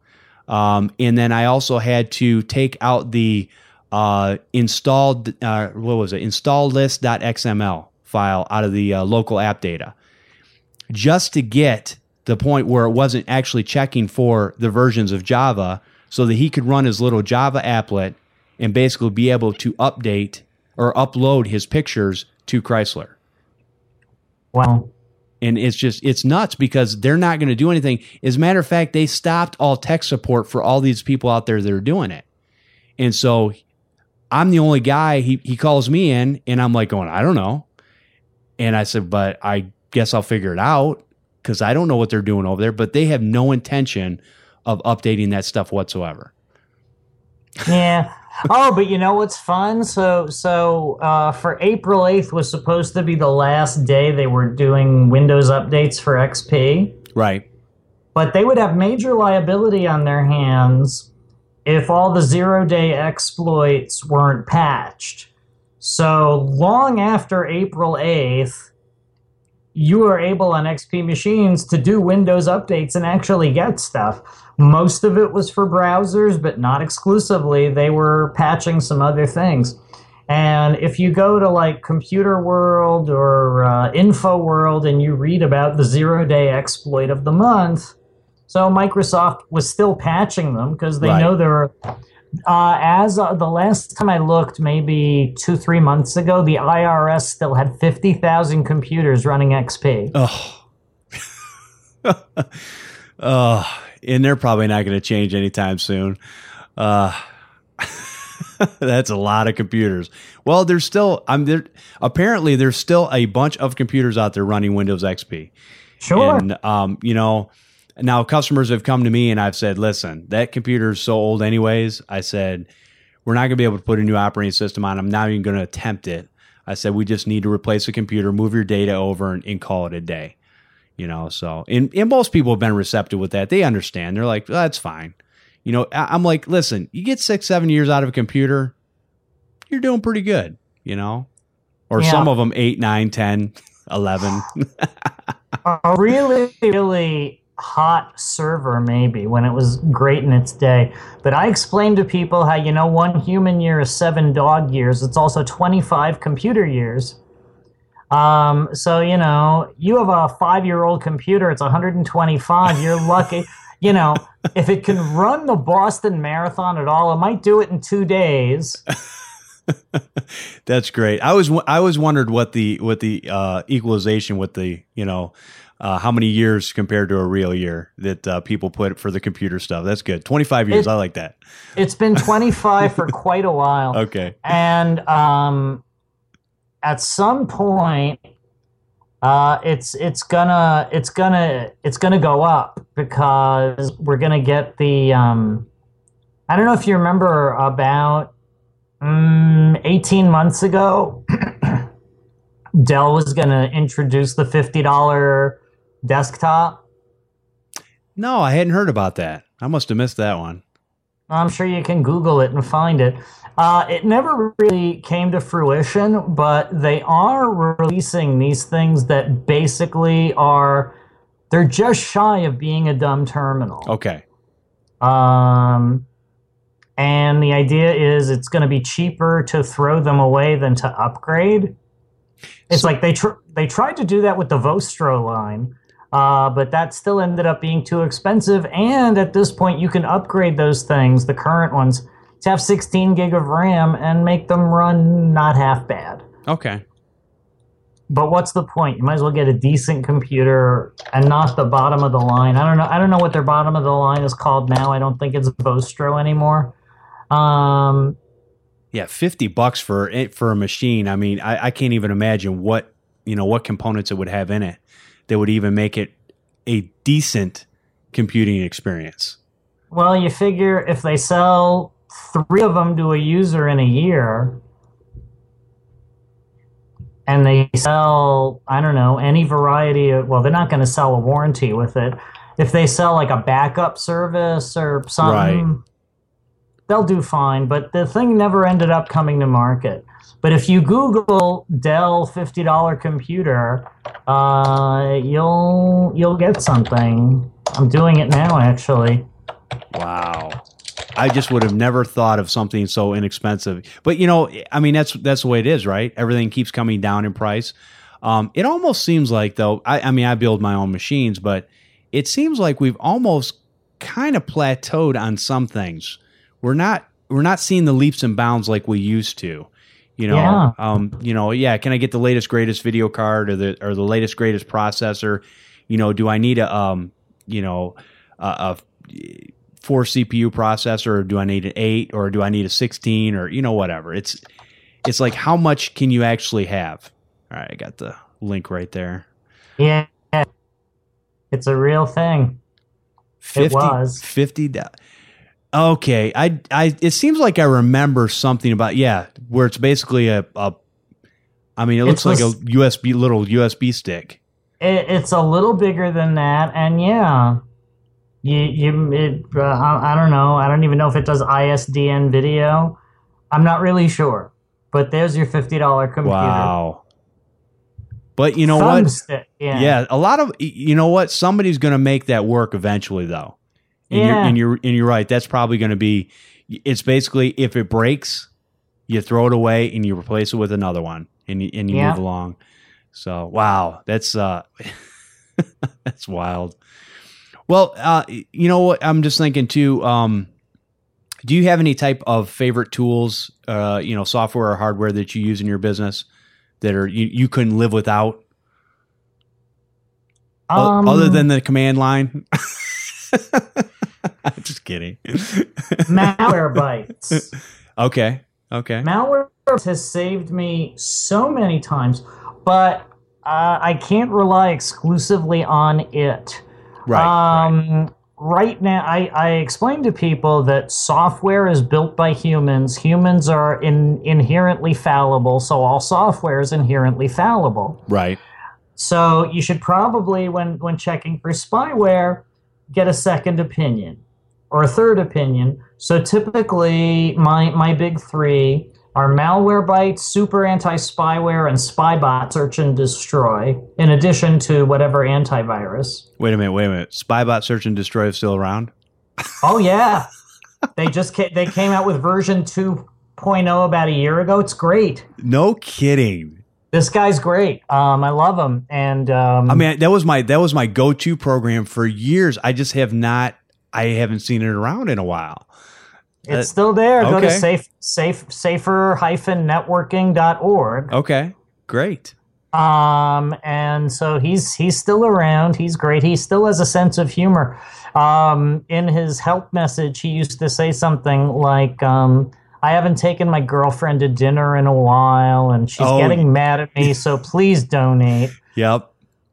Um, and then I also had to take out the uh, installed, uh, what was it, install list.xml file out of the uh, local app data, just to get the point where it wasn't actually checking for the versions of Java, so that he could run his little Java applet and basically be able to update or upload his pictures to Chrysler. Wow. And it's just, it's nuts because they're not going to do anything. As a matter of fact, they stopped all tech support for all these people out there that are doing it. And so I'm the only guy, he, he calls me in and I'm like going, I don't know. And I said, but I guess I'll figure it out because I don't know what they're doing over there, but they have no intention of updating that stuff whatsoever. Yeah. Oh, but you know what's fun? So, so uh, for April eighth was supposed to be the last day they were doing Windows updates for X P. Right. But they would have major liability on their hands if all the zero-day exploits weren't patched. So long after April eighth, you were able on X P machines to do Windows updates and actually get stuff. Most of it was for browsers, but not exclusively. They were patching some other things. And if you go to like Computer World or uh, Info World and you read about the zero-day exploit of the month, so Microsoft was still patching them because they Right. know they're... Uh, as uh, the last time I looked, maybe two, three months ago, the I R S still had fifty thousand computers running X P. Oh. Oh, and they're probably not going to change anytime soon. Uh, that's a lot of computers. Well, there's still, I'm there. Apparently, there's still a bunch of computers out there running Windows X P. Sure. And, um, you know, now customers have come to me and I've said, listen, that computer is so old anyways. I said, we're not going to be able to put a new operating system on. I'm not even going to attempt it. I said, we just need to replace the computer, move your data over and, and call it a day. You know, so, and, and most people have been receptive with that. They understand. They're like, oh, that's fine. You know, I, I'm like, listen, you get six, seven years out of a computer, you're doing pretty good, you know, or Yeah. some of them eight, nine, ten, eleven. A really, really hot server maybe when it was great in its day. But I explained to people how, you know, one human year is seven dog years. It's also twenty-five computer years. Um, so, you know, you have a five-year-old computer, it's one hundred twenty-five. You're lucky. You know, if it can run the Boston Marathon at all, it might do it in two days. That's great. I was I always wondered what the what the uh, equalization with the, you know, uh, how many years compared to a real year that uh, people put for the computer stuff. That's good. twenty-five years. It, I like that. It's been twenty-five for quite a while. Okay. And um, at some point, uh, it's it's gonna it's gonna it's gonna go up because we're gonna get the. Um, I don't know if you remember about um, eighteen months ago, Dell was gonna introduce the fifty dollar desktop. No, I hadn't heard about that. I must have missed that one. I'm sure you can Google it and find it. Uh, it never really came to fruition, but they are releasing these things that basically are, they're just shy of being a dumb terminal. Okay. Um, and the idea is it's going to be cheaper to throw them away than to upgrade. It's So- like they tr- they tried to do that with the Vostro line. Uh, but that still ended up being too expensive. And at this point, you can upgrade those things, the current ones, to have sixteen gig of RAM and make them run not half bad. Okay. But what's the point? You might as well get a decent computer and not the bottom of the line. I don't know. I don't know what their bottom of the line is called now. I don't think it's Vostro anymore. Um, Yeah, fifty bucks for it for a machine. I mean, I, I can't even imagine what, you know, what components it would have in it that would even make it a decent computing experience. well, you figure if they sell three of them to a user in a year, and they sell, I don't know, any variety of, well, they're not going to sell a warranty with it. If they sell like a backup service or something, Right. they'll do fine. But the thing never ended up coming to market. But if you Google Dell fifty dollar computer, uh, you'll you'll get something. I'm doing it now, actually. Wow. I just would have never thought of something so inexpensive. But, you know, I mean, that's that's the way it is, right? Everything keeps coming down in price. Um, it almost seems like, though, I, I mean, I build my own machines, but it seems like we've almost kind of plateaued on some things. We're not we're not seeing the leaps and bounds like we used to. You know, Yeah. um, you know, yeah. Can I get the latest, greatest video card or the or the latest, greatest processor? You know, do I need a um, you know, a, a four C P U processor, or do I need an eight, or do I need a sixteen, or you know, whatever. It's it's like, how much can you actually have? All right, I got the link right there. Yeah, it's a real thing. fifty, It was fifty. Okay, I, I. It seems like I remember something about yeah, where it's basically a. a I mean, it looks It's like was- a U S B little U S B stick. It, it's a little bigger than that, and yeah, you you it, uh, I, I don't know. I don't even know if it does I S D N video. I'm not really sure, but there's your fifty dollar computer. Wow. But you know what? Thumbstick, yeah. Yeah, a lot of you know what? Somebody's going to make that work eventually, though. And Yeah. you're and you're and you're right. That's probably going to be. It's basically, if it breaks, you throw it away and you replace it with another one, and you and you Yeah. move along. So wow, that's uh, that's wild. Well, uh, you know what? I'm just thinking too. Um, do you have any type of favorite tools, uh, you know, software or hardware that you use in your business that are you, you couldn't live without? O- Um, other than the command line. I'm just kidding. Malwarebytes. Okay. Okay. Malwarebytes has saved me so many times, but uh, I can't rely exclusively on it. Right. right. Um, right now, I, I explain to people that software is built by humans. Humans are in, inherently fallible, so all software is inherently fallible. Right. So you should probably, when, when checking for spyware, get a second opinion or a third opinion. So typically, my my big three are Malwarebytes, Super Anti-Spyware, and Spybot Search and Destroy, in addition to whatever antivirus. Wait a minute. Wait a minute. Spybot Search and Destroy is still around? Oh, yeah. they just ca- they came out with version two point oh about a year ago. It's great. No kidding. This guy's great. Um, I love him. And um, I mean, that was my that was my go-to program for years. I just have not. I haven't seen it around in a while. it's still there. Go to okay. safe, safe, safer networking dot org. Okay. Great. Um, and so he's he's still around. He's great. He still has a sense of humor. Um, in his help message, he used to say something like, um, I haven't taken my girlfriend to dinner in a while, and she's Oh. getting mad at me, so please donate. Yep.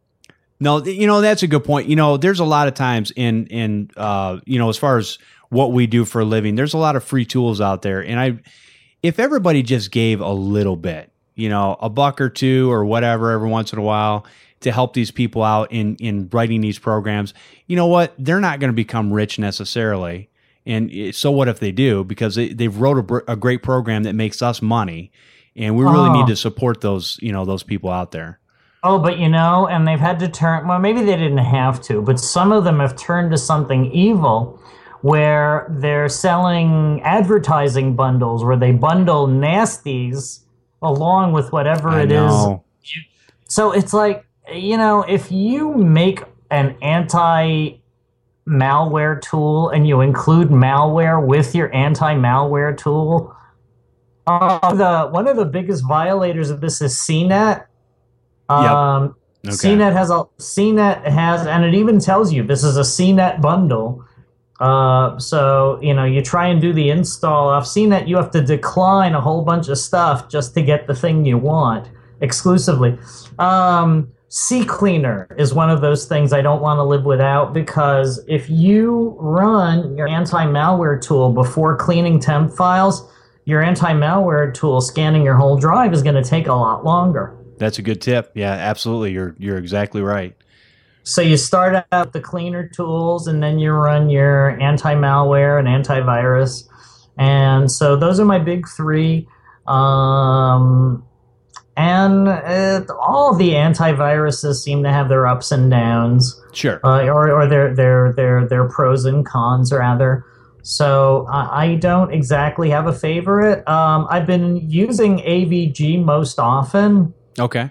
No, th- you know, that's a good point. You know, there's a lot of times in, in, uh, you know, as far as what we do for a living, there's a lot of free tools out there. And I, if everybody just gave a little bit, you know, a buck or two or whatever, every once in a while to help these people out in, in writing these programs, you know what? They're not going to become rich necessarily. And it- so what if they do? Because they, they've wrote a, br- a great program that makes us money. And we really Oh. need to support those, you know, those people out there. Oh, but you know, and they've had to turn, well, maybe they didn't have to, but some of them have turned to something evil where they're selling advertising bundles where they bundle nasties along with whatever I it is. know. So it's like, you know, if you make an anti malware tool and you include malware with your anti-malware tool, uh, the one of the biggest violators of this is C net. Um, Okay. C net has a C net has, and it even tells you this is a C net bundle. Uh, so you know, you try and do the install off C net, you have to decline a whole bunch of stuff just to get the thing you want exclusively. Um, CCleaner is one of those things I don't want to live without, because if you run your anti-malware tool before cleaning temp files, your anti-malware tool scanning your whole drive is going to take a lot longer. That's a good tip. Yeah, absolutely. You're you're exactly right. So you start out with the cleaner tools, and then you run your anti-malware and antivirus. And so those are my big three. Um, and uh, all the antiviruses seem to have their ups and downs. Sure. Uh, or or their their their their pros and cons, rather. So I, I don't exactly have a favorite. Um, I've been using A V G most often. Okay.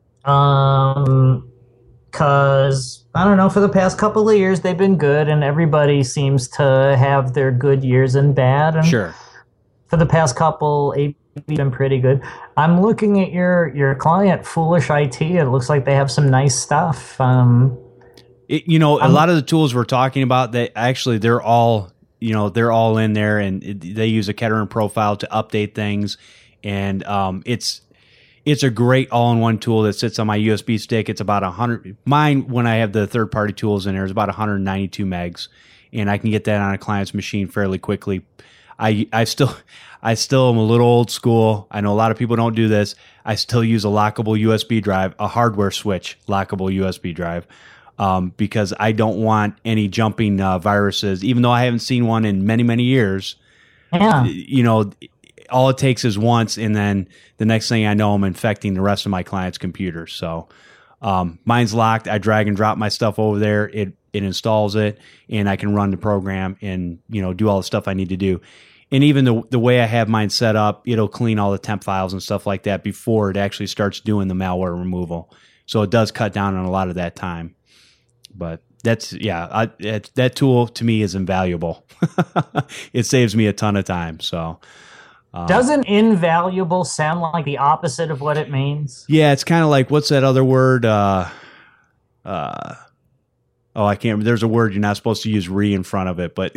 Um, because I don't know, for the past couple of years they've been good, and everybody seems to have their good years and bad. And Sure. for the past couple, A V G's been pretty good. I'm looking at your your client, Foolish I T. It looks like they have some nice stuff. Um, it, you know, a I'm, lot of the tools we're talking about, they actually they're all you know they're all in there, and it, they use a Kettering profile to update things, and um, it's. It's a great all-in-one tool that sits on my U S B stick. It's about one hundred. Mine, when I have the third-party tools in there, is about one hundred ninety-two megs, and I can get that on a client's machine fairly quickly. I I still I still am a little old school. I know a lot of people don't do this. I still use a lockable U S B drive, a hardware switch lockable U S B drive, um, because I don't want any jumping uh, viruses. Even though I haven't seen one in many many years, yeah. you know. All it takes is once, and then the next thing I know, I'm infecting the rest of my client's computers. So um, mine's locked. I drag and drop my stuff over there. It it installs it, and I can run the program and you know do all the stuff I need to do. And even the the way I have mine set up, it'll clean all the temp files and stuff like that before it actually starts doing the malware removal. So it does cut down on a lot of that time. But that's yeah, I, it, that tool to me is invaluable. It saves me a ton of time. So. Um, Doesn't invaluable sound like the opposite of what it means? Yeah, it's kind of like, what's that other word? Uh, uh, oh, I can't. There's a word you're not supposed to use "re" in front of it, but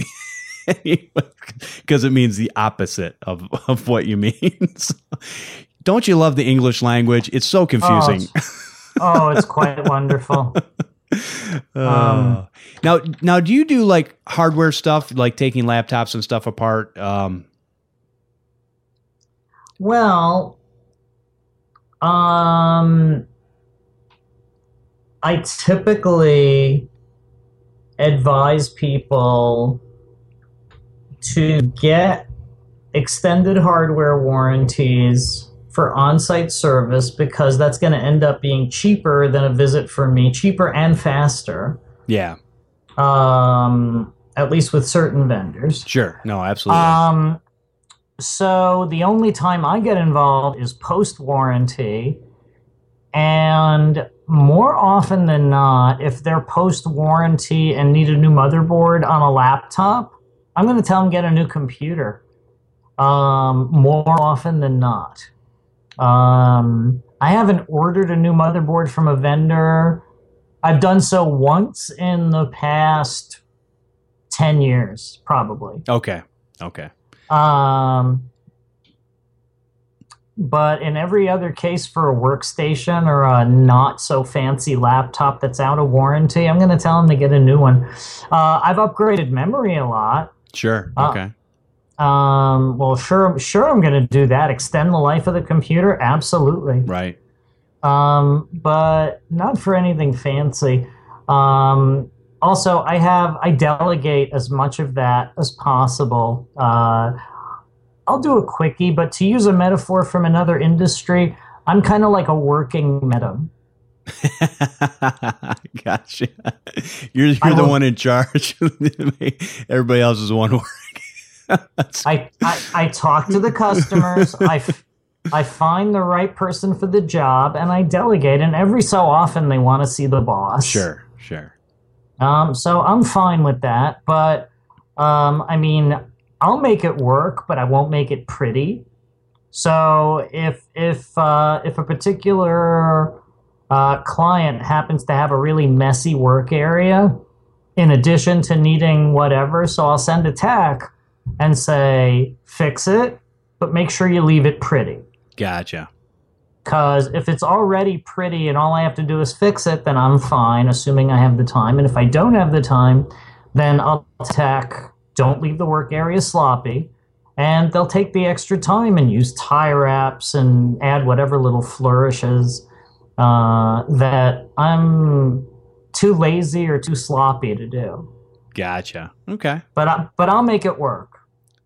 because it means the opposite of, of what you mean. So, don't you love the English language? It's so confusing. Oh, it's, oh, it's quite wonderful. Uh, um, now, now, do you do like hardware stuff, like taking laptops and stuff apart? Um, Well, um, I typically advise people to get extended hardware warranties for on-site service because that's going to end up being cheaper than a visit for me, cheaper and faster. Yeah. Um, at least with certain vendors. Sure. No, absolutely. Um, So the only time I get involved is post-warranty, and more often than not, if they're post-warranty and need a new motherboard on a laptop, I'm going to tell them get a new computer. Um, more often than not. Um, I haven't ordered a new motherboard from a vendor. I've done so once in the past ten years, probably. Okay. Okay. Um, but in every other case for a workstation or a not so fancy laptop that's out of warranty, I'm going to tell them to get a new one. Uh, I've upgraded memory a lot. Sure. Okay. Uh, um, well, sure, sure, I'm going to do that. Extend the life of the computer, absolutely. Right. Um, but not for anything fancy. Um, Also, I have I delegate as much of that as possible. Uh, I'll do a quickie, but to use a metaphor from another industry, I'm kind of like a working Meta. Gotcha. You're you're the one in charge. Everybody else is one work. I, I I talk to the customers. I I find the right person for the job, and I delegate. And every so often, they want to see the boss. Sure, sure. Um, so I'm fine with that, but um, I mean, I'll make it work, but I won't make it pretty. So if if uh, if a particular uh, client happens to have a really messy work area, in addition to needing whatever, so I'll send a tech and say, fix it, but make sure you leave it pretty. Gotcha. Because if it's already pretty and all I have to do is fix it, then I'm fine, assuming I have the time. And if I don't have the time, then I'll tech, don't leave the work area sloppy. And they'll take the extra time and use tie wraps and add whatever little flourishes uh, that I'm too lazy or too sloppy to do. Gotcha. Okay. But I, but I'll make it work.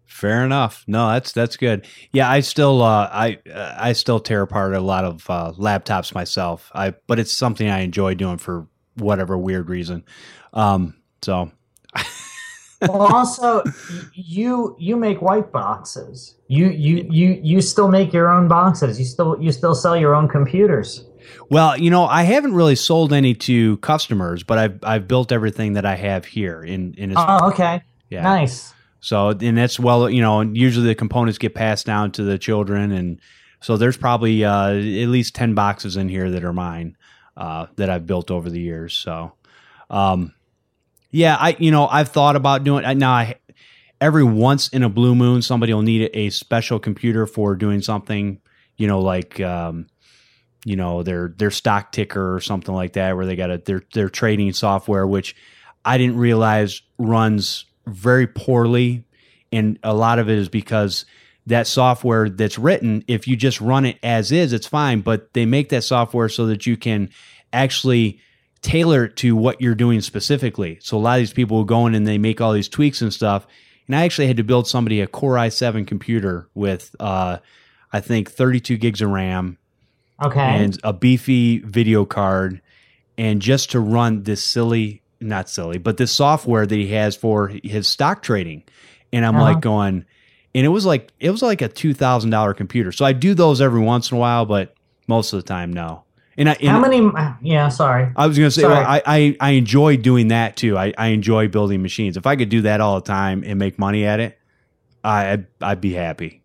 Fair enough. No, that's that's good. Yeah, I still uh, I uh, I still tear apart a lot of uh, laptops myself. I but it's something I enjoy doing for whatever weird reason. Um, so. Well, also, you you make white boxes. You you you you still make your own boxes. You still you still sell your own computers. Well, you know, I haven't really sold any to customers, but I've I've built everything that I have here in in. Oh, okay. Yeah. Nice. So, and that's well, you know, and usually the components get passed down to the children, and so there's probably uh, at least ten boxes in here that are mine uh, that I've built over the years. So, um, yeah, I you know I've thought about doing now. I every once in a blue moon, somebody will need a special computer for doing something, you know, like um, you know their their stock ticker or something like that, where they got a their their trading software, which I didn't realize runs very poorly, and a lot of it is because that software that's written, if you just run it as is, it's fine, but they make that software so that you can actually tailor it to what you're doing specifically. So a lot of these people will go in and they make all these tweaks and stuff, and I actually had to build somebody a Core i seven computer with uh, I think thirty-two gigs of RAM, okay, and a beefy video card, and just to run this silly not silly, but this software that he has for his stock trading. And I'm uh-huh. like going, and it was like, it was like a two thousand dollars computer. So I do those every once in a while, but most of the time, no. And I, and how many, yeah, sorry. I was going to say, sorry. well, I, I, I enjoy doing that too. I, I enjoy building machines. If I could do that all the time and make money at it, I, I'd, I'd be happy.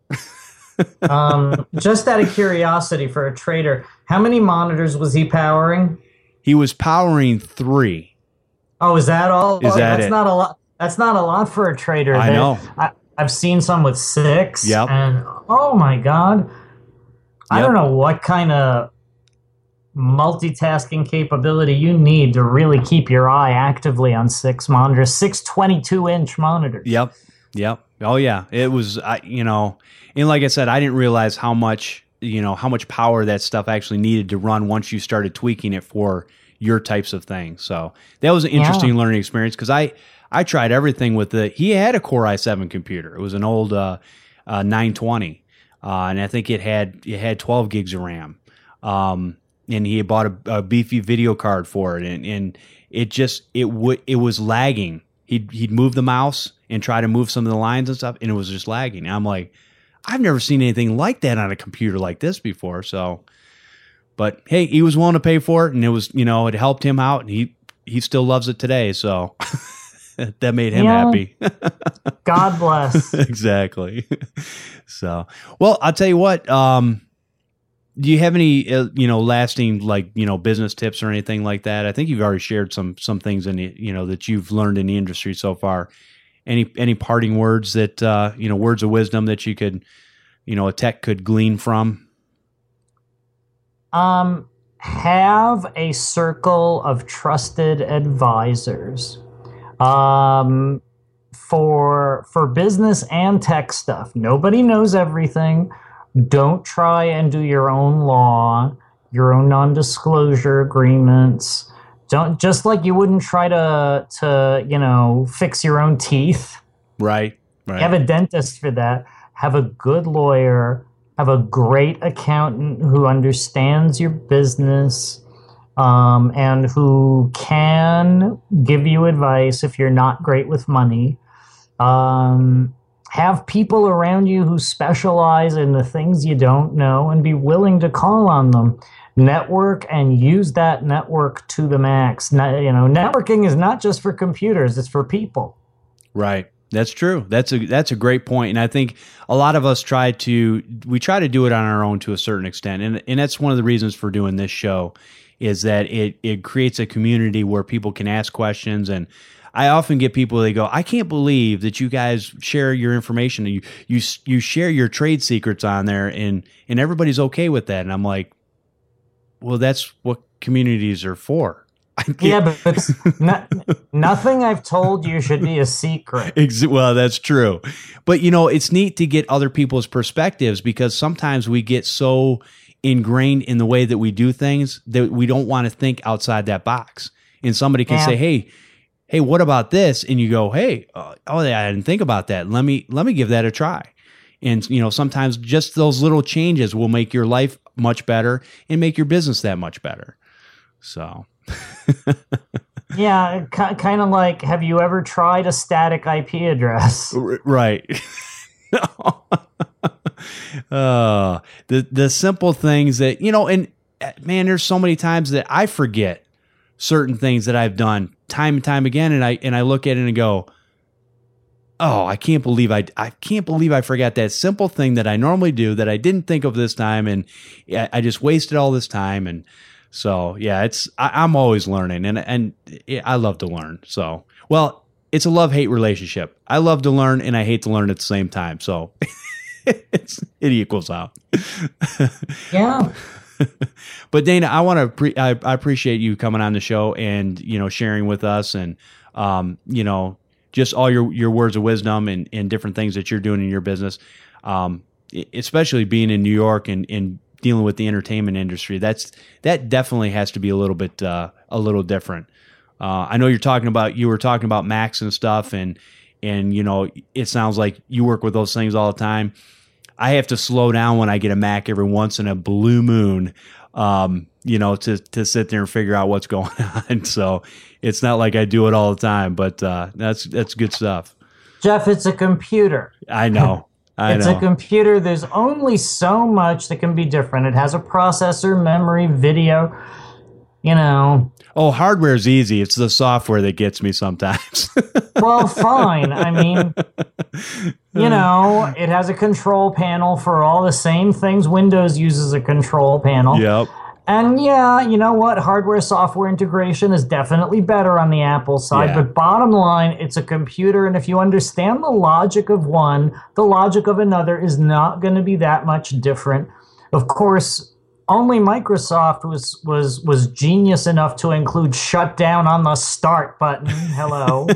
um, just out of curiosity for a trader, how many monitors was he powering? He was powering three. Oh, is that all? Is oh, that that's it? not a lot. That's not a lot for a trader. I they, know. I, I've seen some with six. Yep. And oh my god, I Yep. don't know what kind of multitasking capability you need to really keep your eye actively on six monitors, six twenty-two inch monitors. Yep. Yep. Oh yeah. It was, I, you know, and like I said, I didn't realize how much, you know, how much power that stuff actually needed to run once you started tweaking it for your types of things. So that was an interesting Yeah. learning experience, because I, I tried everything with the, he had a Core i seven computer. It was an old uh, uh, nine twenty, uh, and I think it had it had twelve gigs of RAM. Um, and he had bought a, a beefy video card for it, and, and it just it would it was lagging. He'd he'd move the mouse and try to move some of the lines and stuff, and it was just lagging. And I'm like, I've never seen anything like that on a computer like this before. So. But hey, he was willing to pay for it, and it was, you know, it helped him out, and he he still loves it today. So that made him Yeah. happy. God bless. Exactly. So, well, I'll tell you what. Um, do you have any, uh, you know, lasting like you know business tips or anything like that? I think you've already shared some some things in the, you know that you've learned in the industry so far. Any any parting words that uh, you know words of wisdom that you could, you know, a tech could glean from? Um, have a circle of trusted advisors. Um, for for business and tech stuff. Nobody knows everything. Don't try and do your own law, your own non-disclosure agreements. Don't just like you wouldn't try to to, you know, fix your own teeth. Right. Right. Have a dentist for that. Have a good lawyer. Have a great accountant who understands your business, um, and who can give you advice if you're not great with money. Um, have people around you who specialize in the things you don't know, and be willing to call on them. Network and use that network to the max. Not, you know, networking is not just for computers; it's for people. Right. That's true. That's a that's a great point, and I think a lot of us try to we try to do it on our own to a certain extent, and and that's one of the reasons for doing this show, is that it it creates a community where people can ask questions. And I often get people, they go, I can't believe that you guys share your information, you you you share your trade secrets on there, and and everybody's okay with that. And I'm like, well, that's what communities are for. Yeah, but it's not, nothing I've told you should be a secret. Well, that's true. But, you know, it's neat to get other people's perspectives, because sometimes we get so ingrained in the way that we do things that we don't want to think outside that box. And somebody can Yeah. say, hey, hey, what about this? And you go, hey, uh, oh, I didn't think about that. Let me let me give that a try. And, you know, sometimes just those little changes will make your life much better and make your business that much better. So, yeah, k- kind of like, have you ever tried a static I P address? Right. uh, the the simple things that, you know, and man, there's so many times that I forget certain things that I've done time and time again, and I and I look at it and go, oh, I can't believe I I can't believe I forgot that simple thing that I normally do that I didn't think of this time, and I just wasted all this time. And so, yeah, it's I, I'm always learning, and and I love to learn. So, well, it's a love-hate relationship. I love to learn, and I hate to learn at the same time. So it's, it equals out. Yeah. But Dana, I want to pre- I, I appreciate you coming on the show and, you know, sharing with us, and um, you know, just all your, your words of wisdom and, and different things that you're doing in your business. Um, especially being in New York and, and dealing with the entertainment industry. That's that definitely has to be a little bit uh, a little different. Uh, I know you're talking about you were talking about Macs and stuff, and and you know, it sounds like you work with those things all the time. I have to slow down when I get a Mac every once in a blue moon, um, you know, to to sit there and figure out what's going on. So it's not like I do it all the time, but uh, that's that's good stuff. Jeff, it's a computer. I know. I it's know. a computer. There's only so much that can be different. It has a processor, memory, video, you know. Oh, hardware's easy. It's the software that gets me sometimes. Well, fine. I mean, you know, it has a control panel for all the same things Windows uses a control panel. Yep. And yeah, you know what? Hardware software integration is definitely better on the Apple side. Yeah. But bottom line, it's a computer. And if you understand the logic of one, the logic of another is not going to be that much different. Of course, only Microsoft was was was genius enough to include shutdown on the start button. Hello.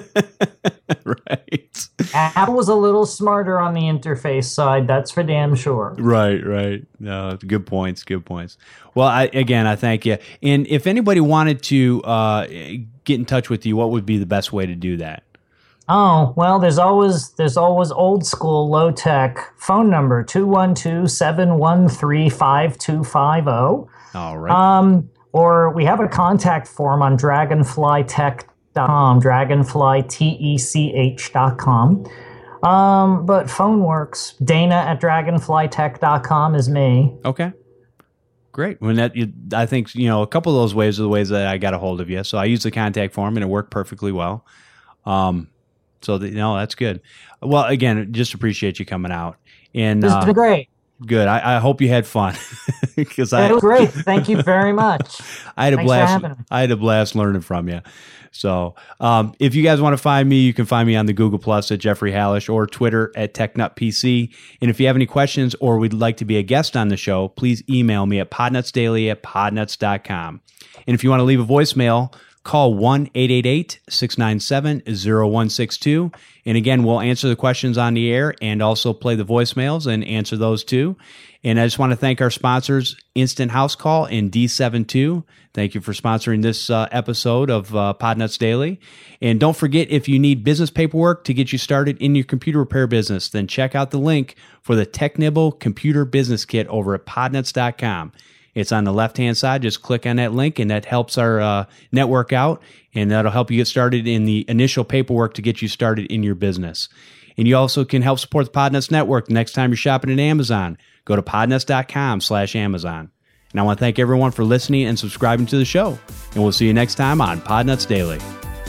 Right. Apple was a little smarter on the interface side, that's for damn sure. Right, right. No, good points, good points. Well, I, again, I thank you. And if anybody wanted to uh, get in touch with you, what would be the best way to do that? Oh, well, there's always there's always old school, low tech phone number two one two, seven one three, five two five zero. All right. Um, or we have a contact form on dragonfly tech dot com, dragonfly tech dot com. Um, but phone works. Dana at dragonfly tech dot com is me. Okay. Great. When that, you, I think, you know, a couple of those ways are the ways that I got a hold of you. So I used the contact form and it worked perfectly well. Um, So, the, no, that's good. Well, again, just appreciate you coming out. And This has uh, been great. Good. I, I hope you had fun. Because I It was great. Thank you very much. I had a Thanks for blast. having me. I had a blast learning from you. So, um, if you guys want to find me, you can find me on the Google Plus at Jeffrey Hallish or Twitter at TechNutPC. And if you have any questions or would like to be a guest on the show, please email me at podnutsdaily at podnuts dot com. And if you want to leave a voicemail, call one eight eight eight, six nine seven, zero one six two. And again, we'll answer the questions on the air and also play the voicemails and answer those too. And I just want to thank our sponsors, Instant House Call and D seventy-two. Thank you for sponsoring this uh, episode of uh, Podnuts Daily. And don't forget, if you need business paperwork to get you started in your computer repair business, then check out the link for the TechNibble Computer Business Kit over at podnuts dot com. It's on the left-hand side. Just click on that link, and that helps our uh, network out, and that'll help you get started in the initial paperwork to get you started in your business. And you also can help support the Podnuts Network next time you're shopping at Amazon. Go to podnuts dot com slash Amazon. And I want to thank everyone for listening and subscribing to the show. And we'll see you next time on Podnuts Daily.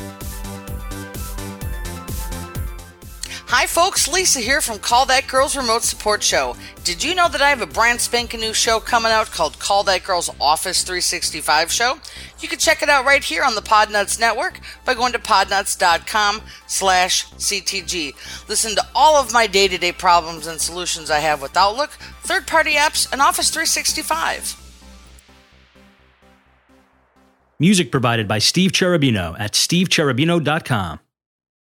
Hi folks, Lisa here from Call That Girl's Remote Support Show. Did you know that I have a brand spanking new show coming out called Call That Girl's Office three sixty-five Show? You can check it out right here on the Podnuts Network by going to podnuts dot com slash C T G. Listen to all of my day-to-day problems and solutions I have with Outlook, third-party apps, and Office three sixty-five. Music provided by Steve Cherubino at steve cherubino dot com.